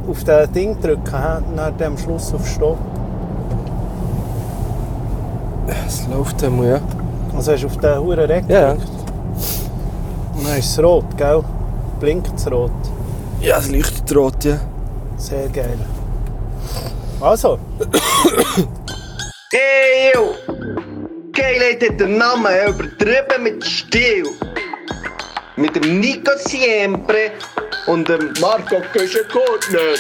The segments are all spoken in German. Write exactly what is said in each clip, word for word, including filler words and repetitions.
auf das Ding drücken, dann am Schluss auf Stopp. Es läuft einmal, ja. Also hast du auf den Huren Reck Ja. gedrückt? Und dann ist es rot, gell? Blinkt es rot. Ja, es leuchtet rot, ja. Sehr geil. Also. Hey, yo! Geilheit hat den Namen übertrieben mit Stil. Mit dem Nico Siempre und dem Marco Köschen-Kortner.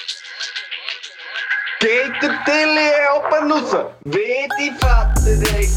Geht der Tilly oben raus, wie die Vater, ey.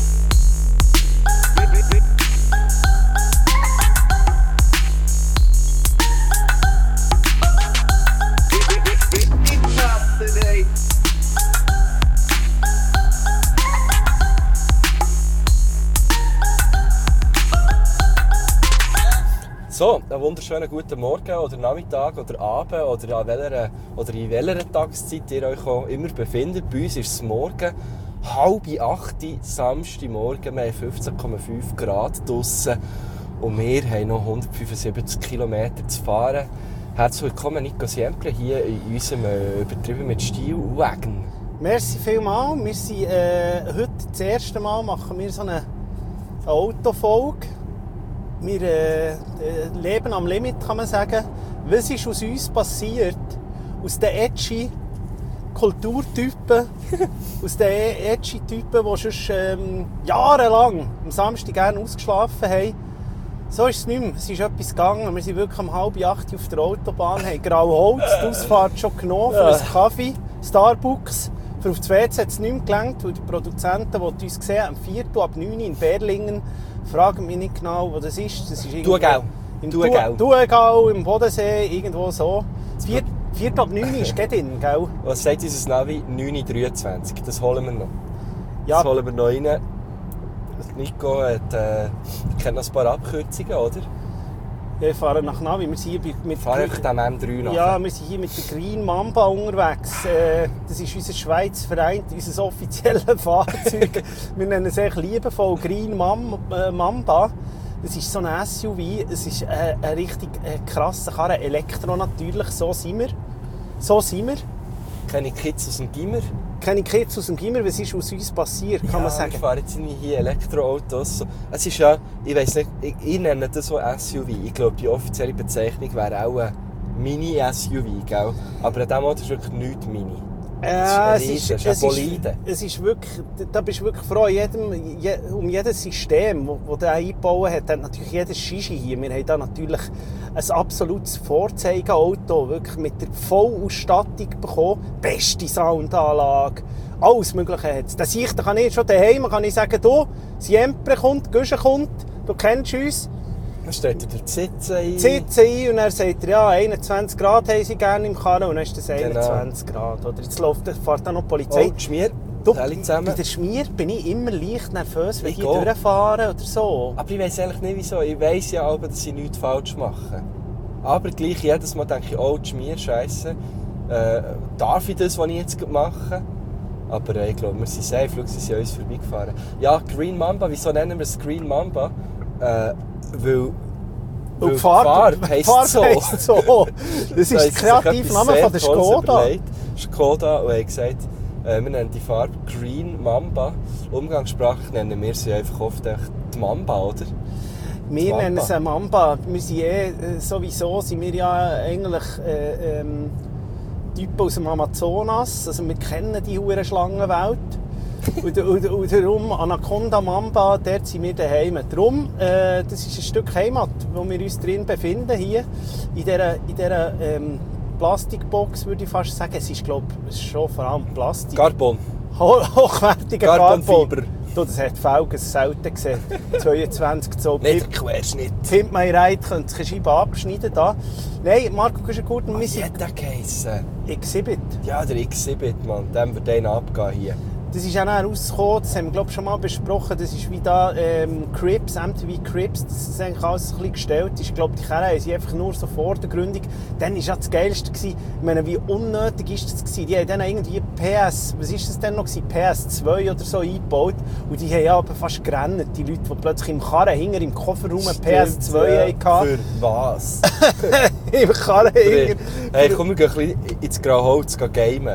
So, einen wunderschönen guten Morgen oder Nachmittag oder Abend oder, an welcher, oder in welcher Tageszeit ihr euch auch immer befindet. Bei uns ist es morgen halb acht, Samstagmorgen. Wir haben fünfzehn Komma fünf Grad draussen und wir haben noch hundertfünfundsiebzig Kilometer zu fahren. Herzlich willkommen, Nico Siempre, hier in unserem äh, übertrieben mit Stil Wagen. Merci vielmals. Wir sind äh, heute das erste Mal machen wir so eine, eine Autofolge. Wir äh, leben am Limit, kann man sagen. Was ist aus uns passiert? Aus den edgy Kulturtypen, aus den edgy Typen, die schon ähm, jahrelang am Samstag gerne ausgeschlafen haben. So ist es nicht mehr. Es ist etwas gegangen. Wir sind wirklich um halb acht auf der Autobahn, haben Grauholz, die Ausfahrt schon genommen für einen Kaffee, Starbucks. Für auf das W C hat es nicht mehr gelangt, weil die Produzenten, die uns sehen, am vierten ab neun in Berlingen, fragen mich nicht genau, wo das ist. Das ist Thurgau. Im Thurgau. Thurgau, im Bodensee, irgendwo so. Das vierte ab neun ist geht in, gell? Was sagt unser Navi? neun Uhr dreiundzwanzig. Das holen wir noch. Ja. Das holen wir noch rein. Nico hat, äh, kennt noch ein paar Abkürzungen, oder? Ja, wir fahren nach Navi. Wir sind hier mit Fahren einfach dem M drei nach. Ja, wir sind hier mit der Green Mamba unterwegs. Äh, das ist unser Schweiz Verein, unser offizielles Fahrzeug. Wir nennen es echt liebevoll Green Mam, äh, Mamba. Das ist so ein S U V. Es ist äh, ein richtig äh, krasser Karre. Elektro natürlich. So sind wir. So sind wir. Keine Kids aus dem Gimmer. Keine Kids aus dem Gimmer. Was ist aus uns passiert, kann ja, man sagen. Ich fahre jetzt nicht hier Elektroautos. Es ist ja, ich weiss nicht, ich, ich nenne das so S U V. Ich glaube, die offizielle Bezeichnung wäre auch ein Mini-S U V, gell? Aber an diesem Auto ist wirklich nichts Mini. Ja, es ist, es ist, es ist, es ist wirklich, da bist du wirklich froh, jedem, je, um jedes System, das der eingebaut hat, hat natürlich jedes Shishi hier. Wir haben hier natürlich ein absolutes Vorzeigeauto, wirklich mit der Vollausstattung bekommen, beste Soundanlage, alles Mögliche hat es. Da sehe ich, da kann ich schon daheim kann ich sagen, du, Siempre kommt, Güsche kommt, du kennst uns. Dann steht er die Sitze ein. Die Sitze ein und dann sagt er, ja, einundzwanzig Grad haben sie gerne im Karren und dann ist das einundzwanzig genau. Grad. Oder jetzt läuft, fährt dann noch die Polizei. Oh, die Schmier, du, bei der Schmier bin ich immer leicht nervös, wenn ich, ich durchfahre oder so. Aber ich weiss eigentlich nicht wieso. Ich weiss ja aber, dass sie nichts falsch machen. Aber gleich jedes Mal denke ich, oh, die Schmier, scheisse. Äh, darf ich das, was ich jetzt mache? Aber äh, ich glaube, wir sind safe. Schau, sie sind an uns vorbeigefahren. Ja, Green Mamba, wieso nennen wir es Green Mamba? Äh, Weil, weil die Farbe heisst Farbe so. Heisst so. Das ist der kreative Name von der Skoda. Skoda und haben gesagt, äh, wir nennen die Farbe Green Mamba. Umgangssprachlich nennen wir sie einfach oft die Mamba, oder? Wir nennen es eine Mamba. Wir sind eh, sowieso sind wir ja eigentlich äh, ähm, Typen aus dem Amazonas. Also wir kennen die hure Schlangenwelt. und, und, und darum, Anaconda Mamba, dort sind wir daheim. Darum, äh, das ist ein Stück Heimat, wo wir uns drin befinden, hier in dieser, in dieser ähm, Plastikbox, würde ich fast sagen. Es ist, glaube ich, schon vor allem Plastik. Carbon. Ho- hochwertiger Carbonfiber. Carbon. Du, das hat Felgen selten gesehen. zweiundzwanzig Zoll. Nicht der Querschnitt. Pimp My Ride, könnt ihr Scheibe abschneiden da. Nein, Marco Güschen-Kurt, wir Wie sind... hat der geheissen? Exhibit. Ja, der Exhibit, Mann. Dem wird einen abgehen hier. Das ist auch noch rausgekommen, das haben wir glaube ich schon mal besprochen, das ist wie da ähm, Crips, M T V Crips, das ist eigentlich alles ein bisschen gestellt. Ich glaube, die Kerren haben sie einfach nur so vordergründig. Dann war ja das Geilste gewesen, ich meine, wie unnötig ist das gewesen? Die haben dann irgendwie P S, was ist das denn noch gewesen? P S zwei oder so eingebaut und die haben ja aber fast gerannt, die Leute, die plötzlich im Karren hinter im Kofferraum ein P S zwei ja, hatten. Für was? im Karren hängen. Hey, komm, wir gehen ein bisschen ins Grauholz gamen.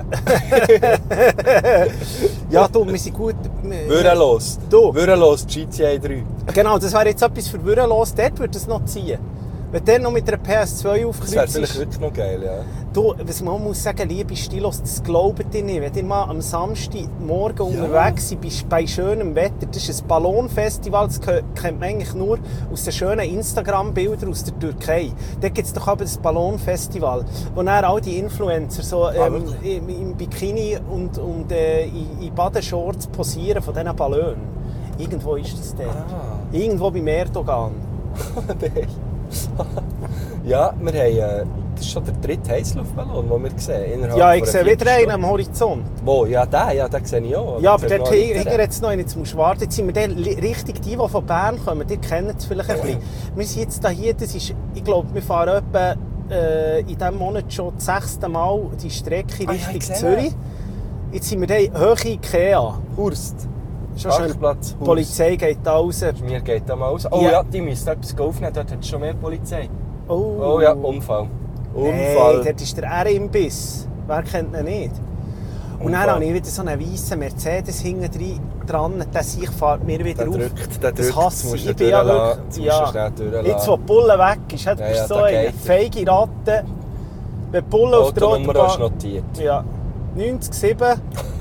Ja, du, wir sind gut... Würrelos. Du. Würrelos, G T A drei. Genau, das wäre jetzt etwas für Würrelos. Dort würde es noch ziehen. Wenn der noch mit einer P S zwei Das wäre aufkreuzt vielleicht ist. wirklich noch geil, ja. Du, was man muss sagen, liebe Stilos, das glaubt ihr nicht. Wenn ihr mal am Samstagmorgen Ja. unterwegs seid, bei, bei schönem Wetter, das ist ein Ballonfestival, das kennt man eigentlich nur aus den schönen Instagram-Bildern aus der Türkei. Da gibt es doch aber das Ballonfestival, wo dann all die Influencer so ähm, im, im Bikini und, und äh, in, in Badeshorts posieren von diesen Ballonen. Irgendwo ist das dort. Ah. Irgendwo beim Erdogan. Nein. Ja, wir haben, äh, das ist schon der dritte Heißluftballon, den wir sehen. innerhalb Ja, von ich einer sehe wieder einen Viertelstunde. am Horizont. Wo? Ja, den, ja, den sehe ich auch. Ja, aber Den sehe dort ich noch hinten weiter. jetzt noch, jetzt musst du warten. Jetzt sind wir dann li- richtig, die, die von Bern kommen, die kennen es vielleicht ein bisschen. Wir sind jetzt da hier, das ist, ich glaube, wir fahren etwa äh, in diesem Monat schon das sechste Mal die Strecke Ah, ja, Richtung ich sehe Zürich. Jetzt sind wir dann hoch in Ikea. Hurst. Schon schön. Parkplatz, Die Hurst. Polizei geht da raus. Mir geht da mal raus. Oh Ja. ja, die müssen etwas aufnehmen, dort hat es schon mehr Polizei. Oh, Oh ja, Unfall. Hey, Unfall. dort ist der R-Imbiss. Wer kennt ihn nicht? Und Unfall. dann habe ich wieder so einen weißen Mercedes hinten dran. Der sich fährt mir wieder Der auf. drückt, der Das drückt. hasse Jetzt musst ich. du Ich bin ja durchlassen. wirklich... Jetzt musst du Ja. schnell durchlassen. Jetzt, wo die Bulle weg ist, hat Ja, bist ja, so da eine geht er. feige Ratte. Wenn die Bulle auf der Autonummer hast du Autobahn... notiert. Ja. neunzig sieben.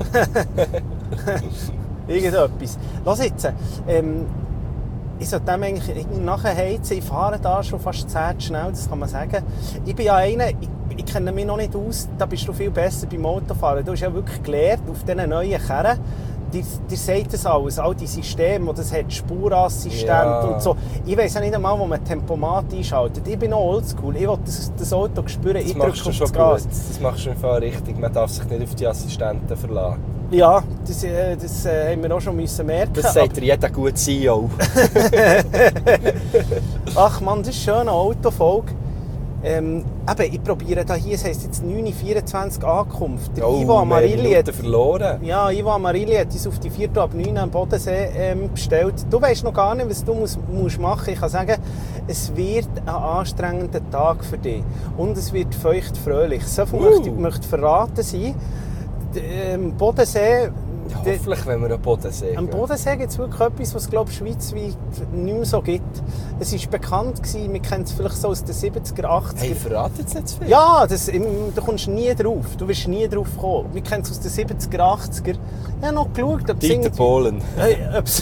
Irgendetwas. Lass jetzt. Ähm, ich sollte dem eigentlich irgendwie nachheizen. Ich fahre da schon fast zehn schnell, das kann man sagen. Ich bin ja einer, ich, ich kenne mich noch nicht aus, da bist du viel besser beim Autofahren. Du hast ja wirklich gelernt, auf diesen neuen Karren, dir, dir sagt das alles, all die Systeme, die das hat, Spurassistent Ja. und so. Ich weiss ja nicht einmal, wo man Tempomat einschaltet. Ich bin noch oldschool, ich will das, das Auto spüren, Das ich machst drücke du auf schon das gut. Gas. Das machst du im Fall richtig. Man darf sich nicht auf die Assistenten verlassen. Ja, das, äh, das äh, haben wir auch schon müssen merken. Das sagt dir jeder gute C E O. Ach man, das ist schön, eine Autofolge. Ähm, eben, ich probiere da hier, es heisst jetzt neun Uhr vierundzwanzig Ankunft. Der Oh, Ivo Amarilli Minuten hat, verloren. ja, Ivo Amarilli hat uns auf die vier ab neun am Bodensee ähm, bestellt. Du weisst noch gar nicht, was du musst, musst machen. Ich kann sagen, es wird ein anstrengender Tag für dich. Und es wird feucht fröhlich. So viel Uh. möchte ich möchte verraten sein. Der, ähm, Bodensee... Ja, der- hoffentlich, wenn wir am Bodensee Am gehen. Bodensee gibt es wirklich etwas, was glaube ich schweizweit nicht mehr so gibt. Es war bekannt, gewesen, wir kennen es vielleicht so aus den siebziger, achtziger. Hey, verrate jetzt nicht zu viel. Ja, das, im- du kommst nie drauf. Du wirst nie drauf kommen. Wir kennen es aus den siebziger, achtziger. Ich habe noch geschaut, ob es Dieter irgendwie- Bohlen. Hey, ob es-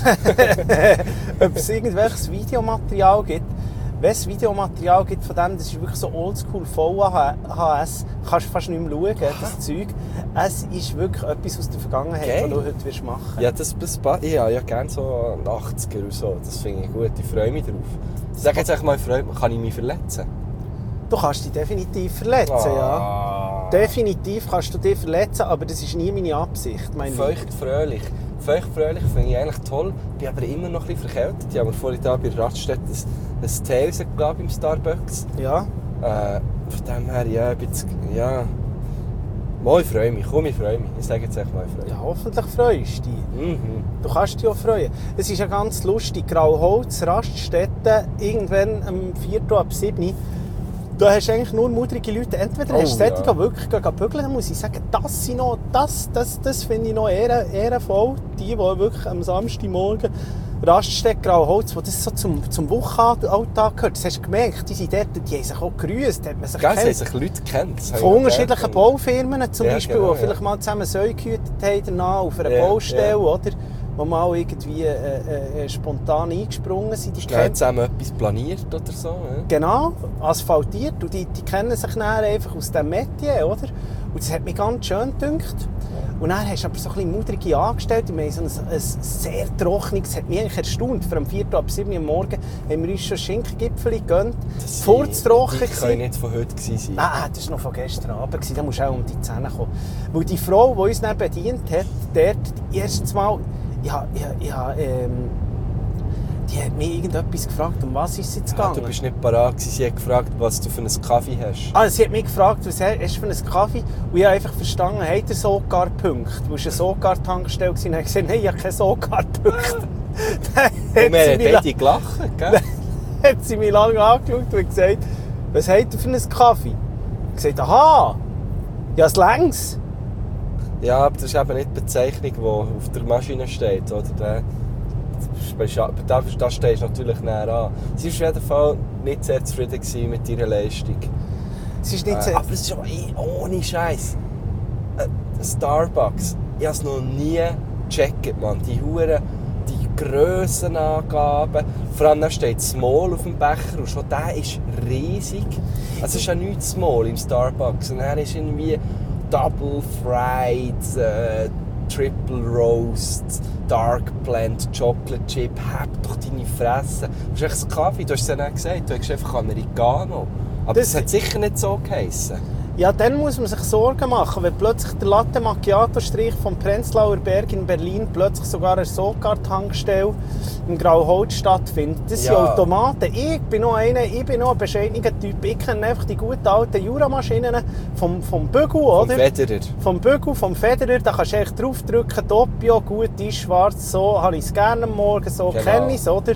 ob es irgendwelches Videomaterial gibt. Wenn es Videomaterial gibt von dem, das ist wirklich so oldschool V H S, kannst du fast nicht mehr schauen, das Zeug. Es ist wirklich etwas aus der Vergangenheit, Geil. was du heute wirst machen. Ja, das, das, ich habe ja gerne so achtziger und so. Das finde ich gut. Ich freue mich drauf. Sag jetzt einfach mal, ich freue mich. Kann ich mich verletzen? Du kannst dich definitiv verletzen, ja. Ah. Definitiv kannst du dich verletzen, aber das ist nie meine Absicht. Mein Feucht fröhlich. Feucht fröhlich finde ich eigentlich toll. Ich bin aber immer noch ein bisschen verkältet. Ich habe mir vorhin da bei Radstedt ein, ein Tee rausgelassen beim Starbucks. Ja, Äh, von dem her, ja, ein bisschen, ja. Mal, ich freue mich. Komm, ich freue mich. Ich sage jetzt echt mal, ich freue mich. ja, hoffentlich freust du dich. Mhm. Du kannst dich auch freuen. Es ist ja ganz lustig. Grauholz, Raststätten, irgendwann am vier ab sieben. Da hast du eigentlich nur mutige Leute. Entweder Oh, hast du solche, ja. die wirklich gehen bügeln, dann muss ich sagen, das, sind noch, das, das, das finde ich noch ehren, ehrenvoll. Die, die wirklich am Samstagmorgen Raststätte, Grauholz, wo das so zum, zum Wochenalltag gehört. Das hast du gemerkt, die sind dort, die haben sich auch gegrüßt, hat man sich Gell, es haben gekannt. sich Leute kennt. Das habe ich Von noch unterschiedlichen gelernt. Baufirmen zum Ja, Beispiel, genau, die vielleicht ja. mal zusammen Säue gehütet haben danach auf einer Ja, Baustelle, ja. oder? Wo mal irgendwie äh, äh, spontan eingesprungen sind. Die Schnell kennen, zusammen etwas planiert oder so. Ja. genau, asphaltiert. Und die, die kennen sich dann einfach aus dem Metier, oder? Und das hat mich ganz schön gedünkt. Und dann hast du aber so ein bisschen mutige Angestellte. Wir haben so ein, ein sehr trockenes, das hat mich eigentlich erstaunt. Vor um vier ab sieben Uhr morgens haben wir uns schon Schinkengipfel gegönnt. Furztrocken Die können nicht von heute gewesen sein. Ah, das war noch von gestern Abend. Da musst du auch um die Zähne kommen. Weil die Frau, die uns dann bedient hat, dort erstens mal, ich habe, ich habe, ich habe, ähm, die hat mich irgendetwas gefragt, um was ist es jetzt Ah, gegangen? du bist nicht parat gewesen. Sie hat gefragt, was du für einen Kaffee hast. Ah, sie hat mich gefragt, was hast du für einen Kaffee? Und ich habe einfach verstanden, hat er Sogar-Punkte? Du warst eine Sogar-Tankstelle und habe gesagt, nein, ich habe keine Sogar-Punkte. Dann Und wir hat sie haben mich beide gelacht, gell? hat sie mich lange angeschaut und gesagt, was habt ihr für einen Kaffee? Ich gesagt, aha, ja, es längs. Ja, aber das ist eben nicht die Bezeichnung, die auf der Maschine steht. Oder? Da, da, da stehst du natürlich näher an. Sie war auf jeden Fall nicht sehr zufrieden mit ihrer Leistung. Sie ist nicht äh, sehr... aber es ist auch eh ohne Scheiß. Äh, Starbucks, ich habe es noch nie gecheckt, Mann. Die Huren, die Grössenangaben. Vor allem da steht Small auf dem Becher und schon der ist riesig. Also es ist ja nichts Small im Starbucks. Und er ist irgendwie Double Fried, äh, Triple Roast, Dark Blend, Chocolate Chip. Hab doch deine Fresse. Du hast echt so Kaffee, du hast es ja nicht gesagt, du hast einfach Americano. Aber das, das hat sicher nicht so geheissen. Ja, dann muss man sich Sorgen machen, wenn plötzlich der Latte Macchiato-Strich vom Prenzlauer Berg in Berlin plötzlich sogar eine Sogard-Tankstelle im Grauholz stattfindet. Das Ja. sind Automaten. Ich bin noch einer, ich bin noch ein bescheidener Typ. Ich kenne einfach die guten alten Jura-Maschinen vom, vom Bügel, oder? Vom Federer. Vom Bügel, vom Federer, da kannst du echt draufdrücken, Doppio, gut ist, schwarz, so habe ich es gerne am Morgen, so Genau. kenne ich es, oder?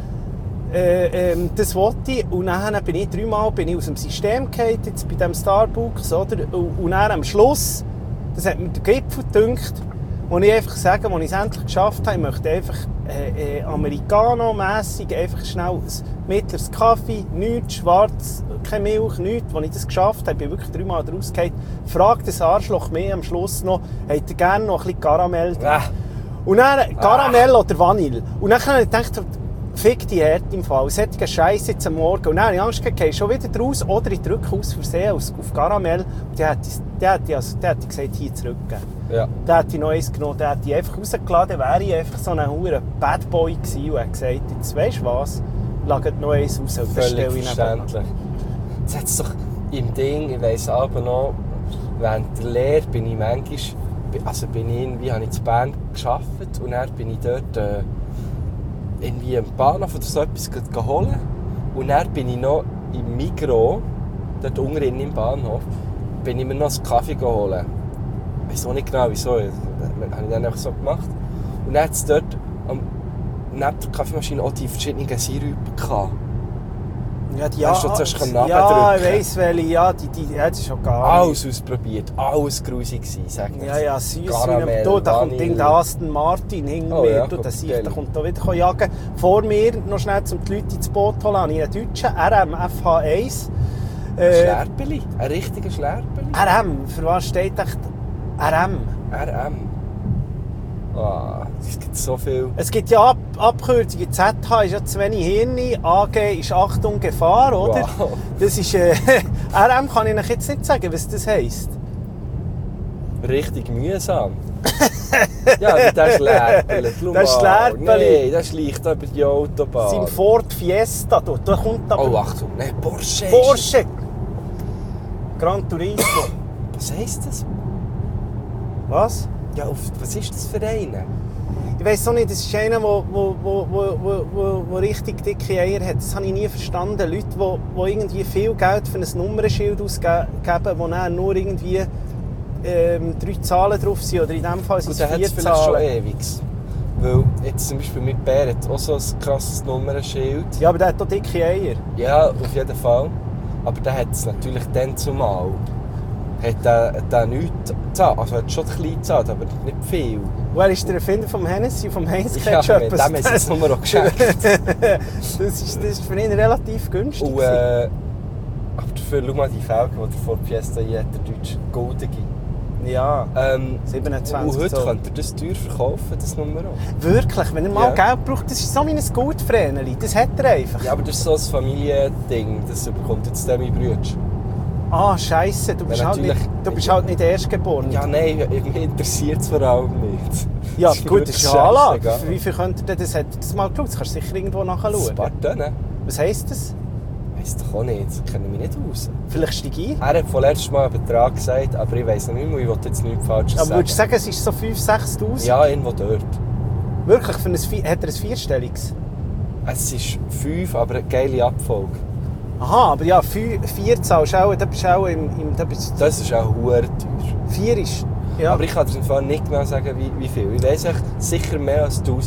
Äh, ähm, das wollte ich. Und dann bin ich dreimal bin ich aus dem System gefallen, jetzt bei diesem Starbucks, oder? Und, und dann am Schluss, das hat mir der Gipfel gedünkt, wo ich einfach sage, als ich es endlich geschafft habe, ich möchte einfach äh, äh, Americano-mässig einfach schnell ein mittleres Kaffee, nichts, schwarz, keine Milch, nichts. Als ich das geschafft habe, bin ich wirklich dreimal rausgefallen, fragt das Arschloch mehr am Schluss noch, hätte gerne noch ein bisschen Karamell drin. Ah. Und dann Karamell ah. oder Vanille. Und dann habe ich gedacht, fick die Härte im Fall. Solche Scheiße jetzt am Morgen. Und dann habe ich Angst gehabt, ich schon wieder raus oder ich drücke aus Versehen auf Karamell. Und die hätte ich, die hätte ich, also, die hätte ich gesagt, hier zurückgeben. Ja. Der hätte ich noch eins genommen, der hätte ich einfach rausgeladen, dann wäre ich einfach so ein hure Bad Boy gewesen und hätte gesagt, jetzt weisst du was, lagert noch eins raus und bestelle ich verständlich. Jetzt hat es doch im Ding, ich weiss aber noch, während der Lehre bin ich manchmal, also bin ich irgendwie, habe ich in Bern gearbeitet und dann bin ich dort äh, irgendwie am Bahnhof oder so etwas geholt. Und dann bin ich noch im Migros, dort unten im Bahnhof, bin ich mir noch einen Kaffee geholt. Ich weiß auch nicht genau wieso, das habe ich dann einfach so gemacht. Und dann hat es dort am, neben der Kaffeemaschine auch die verschiedenen Sirupen gehabt. Ja, die Hast du zuerst ja, ja, ich weiss welche, ja, die, die, die hätte ich schon gar Alles ausprobiert, alles grusig gewesen, sag ich. Ja, ja, süß Karamell, wie einem, da kommt Vanille. der Aston Martin hinter Oh, mir, ja, du, der Sieg, geil. der kommt da wieder jagen. Vor mir, noch schnell, um die Leute ins Boot zu holen, habe ich einen deutschen R M F H eins. Ein Äh, Schlerpeli, ein richtiger Schlerpeli. R M, für was steht echt R M? R M. Ah, es gibt so viel. Es gibt ja Ab Abkürzungen. Z H ist ja zu wenig Hirn, A G ist Achtung Gefahr, oder? Wow. Das ist, äh, R M kann ich euch jetzt nicht sagen, was das heisst. Richtig mühsam. Ja, wie der Schlerpeli. Der Schlerpeli. Nein, der schleicht über die Autobahn. Sein Ford Fiesta, da, da kommt aber... Oh, Achtung, nein, Porsche. ist- Porsche! Gran Turismo. Was heisst das? Was? Ja, auf, was ist das für einen? Ich weiss auch nicht, das ist einer, der wo, wo, wo, wo, wo, wo richtig dicke Eier hat. Das habe ich nie verstanden. Leute, die, die irgendwie viel Geld für ein Nummernschild ausgeben, wo dann nur irgendwie ähm, drei Zahlen drauf sind. Oder in diesem Fall sind Und es der hat vier es vielleicht schon Zahlen. ewig. Weil jetzt zum Beispiel mit Bär hat auch so ein krasses Nummernschild. Ja, aber der hat auch dicke Eier. Ja, auf jeden Fall. Aber der hat es natürlich dann zumal. Hat der, der nichts gezahlt. Also er hat schon ein bisschen gezahlt, aber nicht viel. Und er ist der Erfinder vom Hennessy, vom Heinz Ja, Ketchup. mit dem haben sie es nur noch geschenkt. das, ist, das ist für ihn relativ günstig. Und, äh, aber dafür, schau mal die Felgen, die er vor Fiesta hier hat, der deutsche Goldige. ja, Ähm, siebenundzwanzig und heute Zoll. könnt ihr das teuer verkaufen, das Nummer auch. Wirklich, wenn er mal Ja. Geld braucht, das ist so wie ein Gutfrähneli. Das hat er einfach. Ja, aber das ist so ein Familiending, das bekommt jetzt der mein Bruder. Ah, Scheisse, du bist, Ja, halt nicht, natürlich. du bist halt nicht Erstgeboren. Ja, nein, mich interessiert es vor allem nicht. Ja, ist mir gut, das ist wirklich eine Anlage. scheissegal. Für wie viel könnt ihr denn das? Hat er das mal geschaut? Das kannst du sicher irgendwo nachschauen. Spartan? Was heisst das? Weiss doch auch nicht, das kenne ich mich nicht aus. Vielleicht steige ich ein. Er hat von letztes Mal einen Betrag gesagt, aber ich weiss nicht mehr, ich will jetzt nichts Falsches Aber sagen. würdest du sagen, es ist so fünftausend, sechstausend? Ja, irgendwo dort. Wirklich? Für ein, Vi- hat er ein Vierstelliges? Es ist fünf, aber eine geile Abfolge. Aha, aber ja, vier, vier zahlst du auch, da bist du auch im... im da bist, Das ist auch verdammt teuer. vier ist... Ja. Aber ich kann dir im Fall nicht genau sagen, wie, wie viel. Ich weiss echt, sicher mehr als tausend.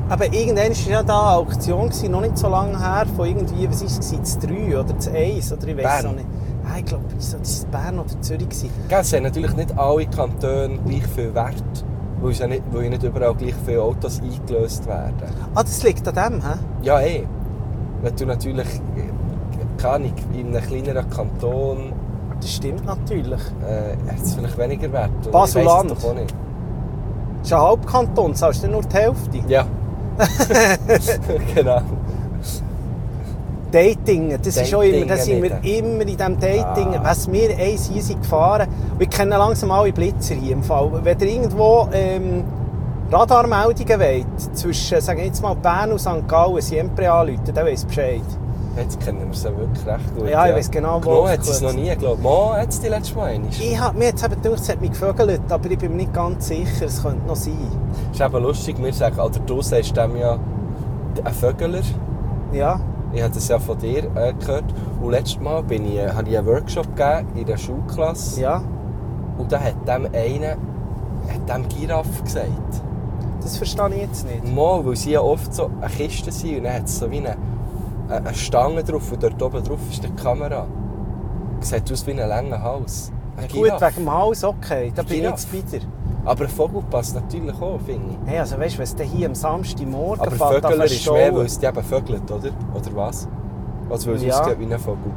Aber irgendwann war ja da eine Auktion, gewesen, noch nicht so lange her, von irgendwie, was war es, das drei oder das eins, oder ich weiß noch nicht. Ah, ich glaube, so, das war Bern oder Zürich. Gell, es haben natürlich nicht alle Kantone gleich viel Wert, weil, es ja nicht, weil nicht überall gleich viele Autos eingelöst werden. Ah, das liegt an dem, hä? Ja, eh. Wenn du natürlich, keine Ahnung, in einem kleineren Kanton... Das stimmt natürlich. Äh, hat es vielleicht weniger Wert. Basel-Land. Ich weiss es doch auch nicht. Das ist ein Halbkanton, zahlst du nur die Hälfte? Ja. Genau. Datingen, das ist auch immer, da sind wir Datingen immer in diesem Datingen. Ah. Was wir eins hier sind gefahren, wir kennen langsam alle Blitzer hier im Fall. Wenn ihr irgendwo ähm, Radarmeldungen wollt, zwischen, sagen wir jetzt mal, Bern und Sankt Gallen, Siempre anrufen, dann weiss Bescheid. Jetzt kennen wir es ja wirklich recht gut. Ja, ich weiss genau, wo. Genau hat es noch nie, glaube ich. Mo hat es die letzte Mal einmal. Ich hab, mir hat es eben gedacht, es hat mich gevögelt, aber ich bin mir nicht ganz sicher, es könnte noch sein. Das ist eben lustig, wir sagen, oder du sagst dem ja ein Vögeler. Ja. Ich habe das ja von dir äh, gehört. Und letztes Mal bin ich, habe ich einen Workshop gegeben in der Schulklasse. Ja. Und da hat dem einer hat dem Giraffe gesagt. Das verstehe ich jetzt nicht. Mal, weil sie ja oft so eine Kiste sind und dann hat es so wie eine, eine Stange drauf und dort oben drauf ist die Kamera. Sieht aus wie ein langer Hals. Ein Gut, Giraffe. wegen dem Haus, okay, da bin ich Giraffe. jetzt wieder. Aber ein Vogel passt natürlich auch, finde ich. Hey, also weißt du, wenn es hier am Samstagmorgen Aber fährt, Vögel dann ist mehr, weil es die eben vögelt, oder? Oder was? Also weil es Ja. aussieht wie ein Vogel.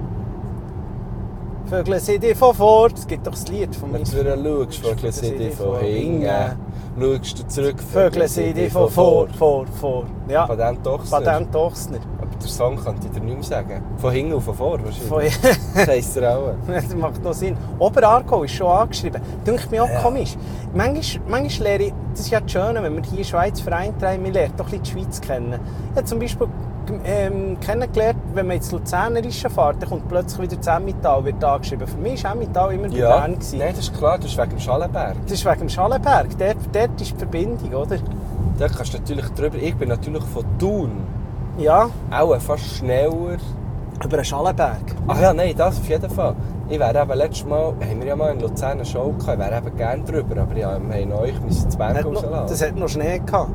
Vögel sind dir von vor, es gibt doch das Lied von mir. Wenn du wieder schaust, Vögel sind dir von hinten. Schaust du zurück, Vögel sind dir von vor, vor, vor. Ja, Patent Dochsner. Patent Dochsner. Aber der Song könnte ich dir nicht mehr sagen. Von hinten und von vor Von- wahrscheinlich. Das heisst er auch. Das macht noch Sinn. Oberaargau ist schon angeschrieben. Denke mir auch Ja. komisch. Manchmal, manchmal lehre ich, das ist ja das Schöne, wenn wir hier in der Schweiz Verein treiben, wir lernen doch ein bisschen die Schweiz kennen. Ich habe zum Beispiel ähm, kennengelernt, wenn man ins Luzernerische fährt, dann kommt plötzlich wieder das Emmental wird angeschrieben. Für mich war Emmental immer bei Ja, Bern gewesen. nein, das ist klar, das ist wegen dem Schallenberg. Das ist wegen dem Schallenberg. Dort, dort ist die Verbindung, oder? Da kannst du natürlich drüber. Ich bin natürlich von Thun. Ja, Auch fast schneller. über den Schallenberg. Ach ja, nein, das auf jeden Fall. Ich wäre eben letztes Mal, haben wir ja mal in Luzern eine Show gehabt, ich wäre eben gerne drüber, aber ja, wir haben euch müssen zu Berg Hat noch, rauslassen. das hat noch Schnee gehabt.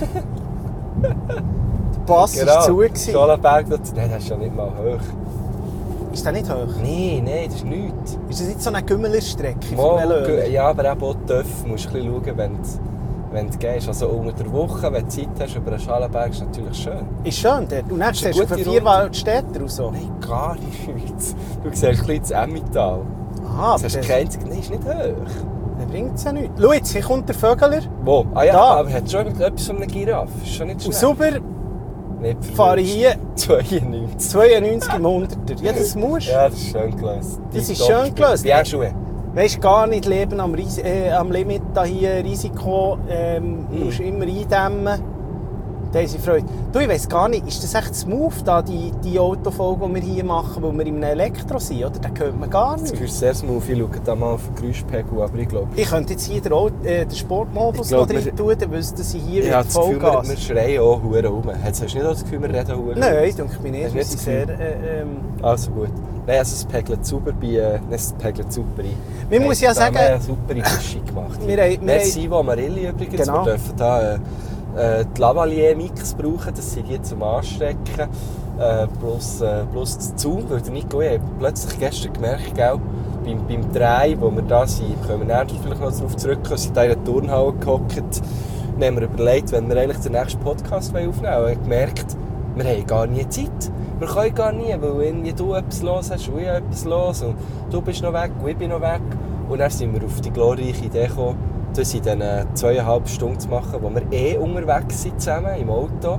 Der Pass Genau, war zu. gewesen. Schallenberg, das, nein, das ist ja nicht mal hoch. Ist der nicht hoch? Nein, nein, das ist nichts. Ist das nicht so eine Gümmelerstrecke für Mal, Melöler? ja, aber eben auch Töpfe musst du ein bisschen schauen, wenn du, wenn du gehst. Also unter der Woche, wenn du Zeit hast über den Schallenberg, ist natürlich schön. Ist schön dort. Und dann Ist eine siehst du gute für vier Runde. Waldstädter und so. Nein, gar nichts. Du siehst ein bisschen das Emmental. Aha, Das aber ist das, kein einziges, nein, ist nicht hoch. dann bringt es ja nichts. Schau jetzt, hier kommt der Vögeler. Wo? Ah ja, Da. aber hat schon etwas von einer Giraffe. Ist schon nicht Und schlecht. sauber Nicht fahre ich hier zweiundneunzig. zweiundneunzig im Hunderter. Ja, das musst du. Ja, das ist schön gelöst. Das ist Tipptopp. schön gelöst. Bien joué. Weisst du, gar nicht leben am, Ris äh, am Limit da hier, Risiko, ähm, Mhm. musst immer eindämmen. Da haben sie Freude. Du, ich weiss gar nicht, ist das echt smooth, da, die, die Autofolge, die wir hier machen, weil wir in einem Elektro sind, oder? Da hört man gar Das nicht. ist sehr smooth. Ich schaue da mal auf den Geräuschpegel, aber ich glaube... Ich könnte jetzt hier den, Au- äh, den Sportmodus Ich glaub, noch drin wir- tun, dann wüsste ich hier Ich habe das Gefühl, wir, Vollgas. wir schreien auch hure rum. Hast du nicht das Gefühl, wir reden hure? Nein, ich denke mir nicht. Hast du Wir nicht sind das sehr, Gefühl? äh, ähm, Also gut. Nein, also es pegelt super bei... Äh, nein, es pegelt super ein. Man muss ja da haben sagen- wir eine super Mischung gemacht. Wir haben- wir Merci, Ivo Marilli übrigens. Genau. Wir dürfen da... Äh, äh, die Lavalier-Mix brauchen, das sind die zum Anstecken. Äh, plus, äh, plus das Zoom, weil der Nico, ich habe plötzlich gestern gemerkt, gell, beim, beim Drehen, wo wir da sind, können wir nachher vielleicht noch darauf zurückkommen, sind da in der Turnhalle gehockt. Dann haben wir überlegt, wenn wir eigentlich den nächsten Podcast aufnehmen wollen, und haben gemerkt, wir haben gar nie Zeit. Wir können gar nie, weil irgendwie du etwas los hast und ich etwas los und du bist noch weg und ich bin noch weg. Und dann sind wir auf die glorreiche Idee gekommen, das in diesen zweieinhalb Stunden zu machen, wo wir eh unterwegs sind zusammen im Auto.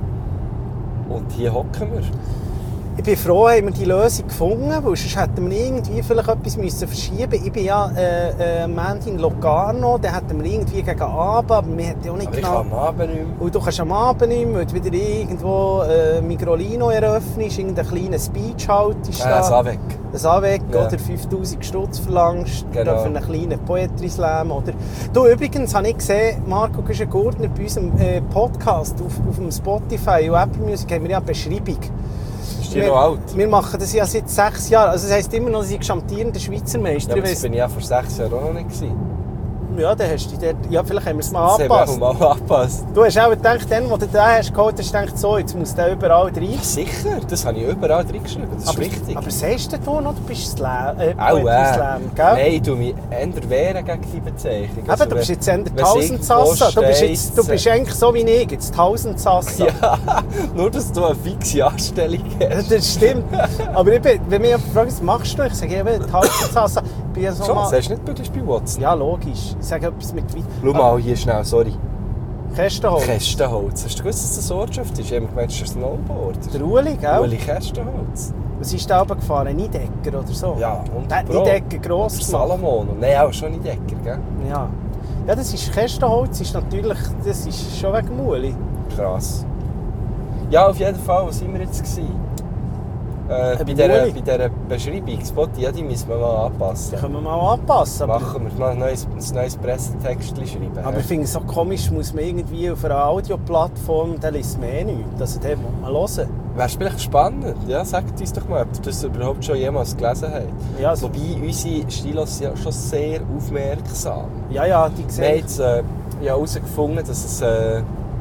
Und hier hocken wir. Ich bin froh, haben wir die Lösung gefunden, weil sonst hätten wir irgendwie vielleicht etwas müssen verschieben müssen. Ich bin ja äh, äh, am Ende in Locarno, dann hätten wir irgendwie gegen Abend, aber wir hätten ja auch nicht Aber ich genau... kann am Abend nicht mehr. Und du kannst am Abend nicht mehr, weil du wieder irgendwo äh, Migrolino eröffnest, irgendeinen kleinen Speech haltest. Ja, das Avec. Ein Avec Ja. oder fünftausend Stutz verlangst Genau. für einen kleinen Poetry Slam. Oder... Du, übrigens habe ich gesehen, Marco Güschen-Gurtner bei unserem äh, Podcast auf, auf dem Spotify und Apple Music haben wir ja eine Beschreibung. Ist die noch alt? Wir machen das ja seit sechs Jahren. Also das heisst immer noch, dass ich amtierender Schweizer Meister. Ja, aber Ich das weiss- bin ich ja vor sechs Jahren auch noch nicht gewesen. Ja, dann hast du dich dort... Ja, vielleicht haben wir es mal Das angepasst. haben wir auch mal angepasst. Du hast auch gedacht, dann, wo du den hast geholt hast, gedacht, so, jetzt muss der überall rein. Ja, sicher, das habe ich überall reingeschrieben, das ist aber, wichtig. Aber sagst du noch, du bist Slam, äh, Auch, äh, Slam, gell? Nein, ich tue mich eher wehren gegen die Bezeichnung. Eben, du bist jetzt eher Tausendsassa. Du bist, jetzt, du bist eigentlich so wie ich, jetzt Tausendsassa. Ja, nur, dass du eine fixe Anstellung hast. Das stimmt. Aber ich bin, wenn mich jemand fragt, was machst du? Ich sage eben Tausendsassa. Ich bin ja so Schon, mal... sagst du nicht wirklich bei Watson? Ja, logisch. Ich sage etwas mit... Schau mal, hier schnell, sorry. Kästenholz. Kästenholz. Hast du gewusst, dass das eine Ortschaft ist? Ich habe gemeint, das ist ein Snowboarder. Der Uli, gell? Uli Kästenholz. Was ist da oben gefahren? Ein Eidecker oder so? Ja, und Der hat Eidecker gross Oder gemacht. Salomon. Nein, auch schon Eidecker, gell? Ja. Ja, das ist Kästenholz, ist natürlich... Das ist schon wegen dem Uli. Krass. Ja, auf jeden Fall, wo sind wir jetzt gewesen? Äh, bei, beim dieser, Uli? bei dieser Beschreibung, Spotify, ja, die müssen wir mal anpassen. Das können wir mal anpassen. Aber, Machen wir mal ein neues, ein neues Pressetext schreiben. aber ich finde es so komisch, muss man irgendwie auf einer Audioplattform, da liest man eh nichts. Also da muss man hören. Wäre vielleicht spannend. Ja, sagt uns doch mal, ob ihr das überhaupt schon jemals gelesen habt. Ja, also, Wobei unsere Stilos sind ja schon sehr aufmerksam. ja, ja, die Wir haben sehen... jetzt äh, ja, herausgefunden, dass es äh,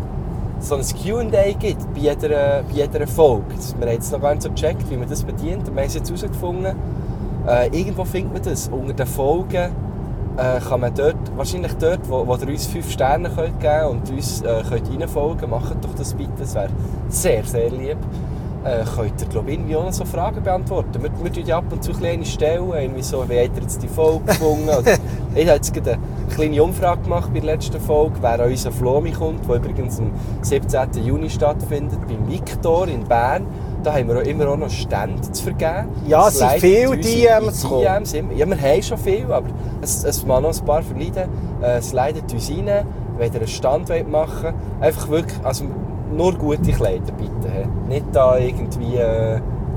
so ein Q and A gibt bei jeder, bei jeder Folge. Wir haben jetzt noch gar nicht so gecheckt, wie man das bedient. Wir haben es jetzt herausgefunden. Äh, irgendwo findet man das. Unter den Folgen äh, kann man dort, wahrscheinlich dort, wo, wo ihr uns fünf Sterne könnt geben und uns äh, könnt reinfolgen, macht doch das bitte. Das wäre sehr, sehr lieb. Äh, könnt ihr, glaube ich, irgendwie auch noch so Fragen beantworten. Wir, wir tun die ab und zu kleine stellen, irgendwie so, wie habt ihr jetzt die Folge gefunden? Oder, ich habe jetzt gerade eine kleine Umfrage gemacht bei der letzten Folge, wer an unseren Flomi kommt, der übrigens am siebzehnten Juni stattfindet, beim Victor in Bern. Da haben wir auch immer auch noch Stände zu vergeben. Ja, es Es sind leitet viele uns D in- Ms in gekommen. D Ms immer. Ja, wir haben schon viel, aber es, es mag noch ein paar verleiden. Äh, Es leidet uns rein, wenn ihr einen Stand machen wollt. Einfach wirklich, also nur gute Kleider bitte. He. Nicht da irgendwie... Äh,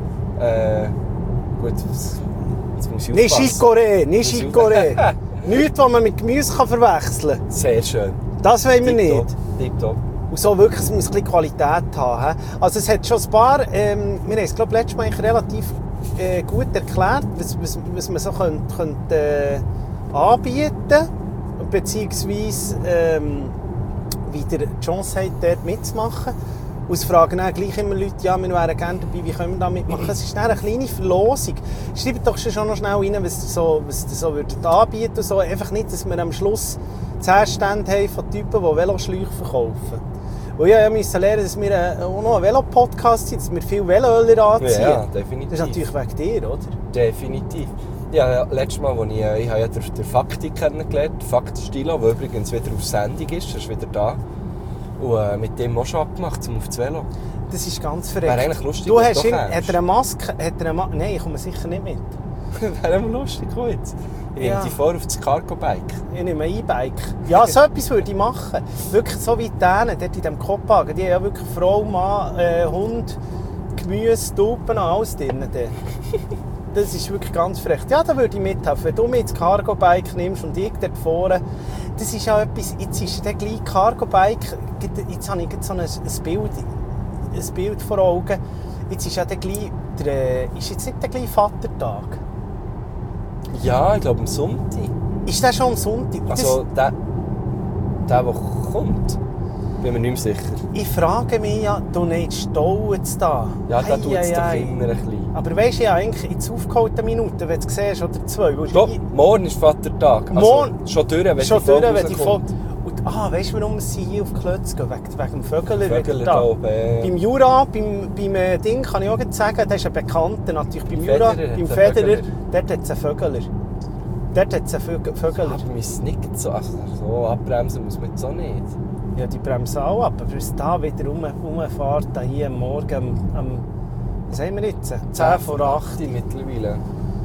äh, gut, jetzt muss ich Nicht aufpassen. Chicorée, nicht Muss ich Chicorée. auf- Nichts, was man mit Gemüse kann verwechseln kann. Sehr schön. Das wollen wir Tipptopp, nicht. tipptopp. Und so wirklich, es muss ein bisschen Qualität haben. he. Also es hat schon ein paar, ähm, wir haben es glaube letztes Mal eigentlich relativ äh, gut erklärt, was, was, was man so könnte, könnte, äh, anbieten, beziehungsweise ähm, wie der Chance hat, dort mitzumachen. Und es fragen dann gleich immer Leute, ja, wir wären gerne dabei, wie können wir da mitmachen? Es ist dann eine kleine Verlosung. Schreibt doch schon noch schnell rein, was ihr so, was ihr so würdet anbieten so. Einfach nicht, dass wir am Schluss zehn Stände haben von Typen, die Veloschläuche verkaufen. Und ich musste lernen, dass wir äh, auch noch ein Velopodcast sind, dass wir viel Veloöler anziehen. Ja, definitiv. Das ist natürlich wegen dir, oder? Definitiv. Ja, letztes Mal, als ich, äh, ich habe ja den, den Fakti kennengelernt, Fakt-Stilo, der übrigens wieder auf Sendung ist, er ist wieder da. Und äh, mit dem auch schon abgemacht, um auf das Velo. Das ist ganz verrückt. Wäre eigentlich lustig, du wenn hast du ihn, doch hat kommst. er eine Maske? Hat er eine Ma Nein, ich komme sicher nicht mit. Wäre immer lustig, komm jetzt. Ich Ja. nehme dich vor auf das Cargo-Bike. Ich nehme ein E-Bike. Ja, so etwas würde ich machen. Wirklich so wie die dort in diesem Kopenhagen. Die haben ja wirklich Frau, Mann, äh, Hund, Gemüse, Tulpen, alles drin. dort. Das ist wirklich ganz frech. Ja, da würde ich mithelfen. Wenn du mir das Cargo-Bike nimmst und ich dort vorne, das ist ja etwas, jetzt ist der gleiche Cargo-Bike, jetzt habe ich jetzt so ein, ein, Bild, ein Bild vor Augen, jetzt ist ja der gleiche, der, ist jetzt nicht der gleiche Vatertag? Ja, ich glaube am Sonntag. Ist der schon am Sonntag? Also der, der, der kommt, bin mir nicht mehr sicher. Ich frage mich ja, du nicht stauen da. Ja, da Ei, tut es ei, doch ei. immer ein bisschen. Aber weisst du, ja, eigentlich in aufgeholten Minuten, wenn du es siehst, oder zwei. weil Stopp, die- morgen ist Vatertag. Also, Morgen- schon durch, wenn Schon die Folge durch, wenn die rauskommt. Folge... Und, ah, weisst du, warum sie hier auf die Klötze gehen? Wegen, wegen dem Vögler. Vögler wieder da oben, ja. Beim Jura, beim, beim äh, Ding, kann ich auch gleich sagen, das ist ein Bekannter. Natürlich beim Jura, Federer hat beim einen Federer, Vögler. dort hat es einen Vögler. Dort hat es einen Vögel- Vögler. Aber wir müssen nicht so, also so abbremsen muss man jetzt auch nicht. Ja, die bremsen auch ab, aber bis da wieder rum, rumfährt, da hier am Morgen am, am was haben wir jetzt? zehn vor acht. mittlerweile.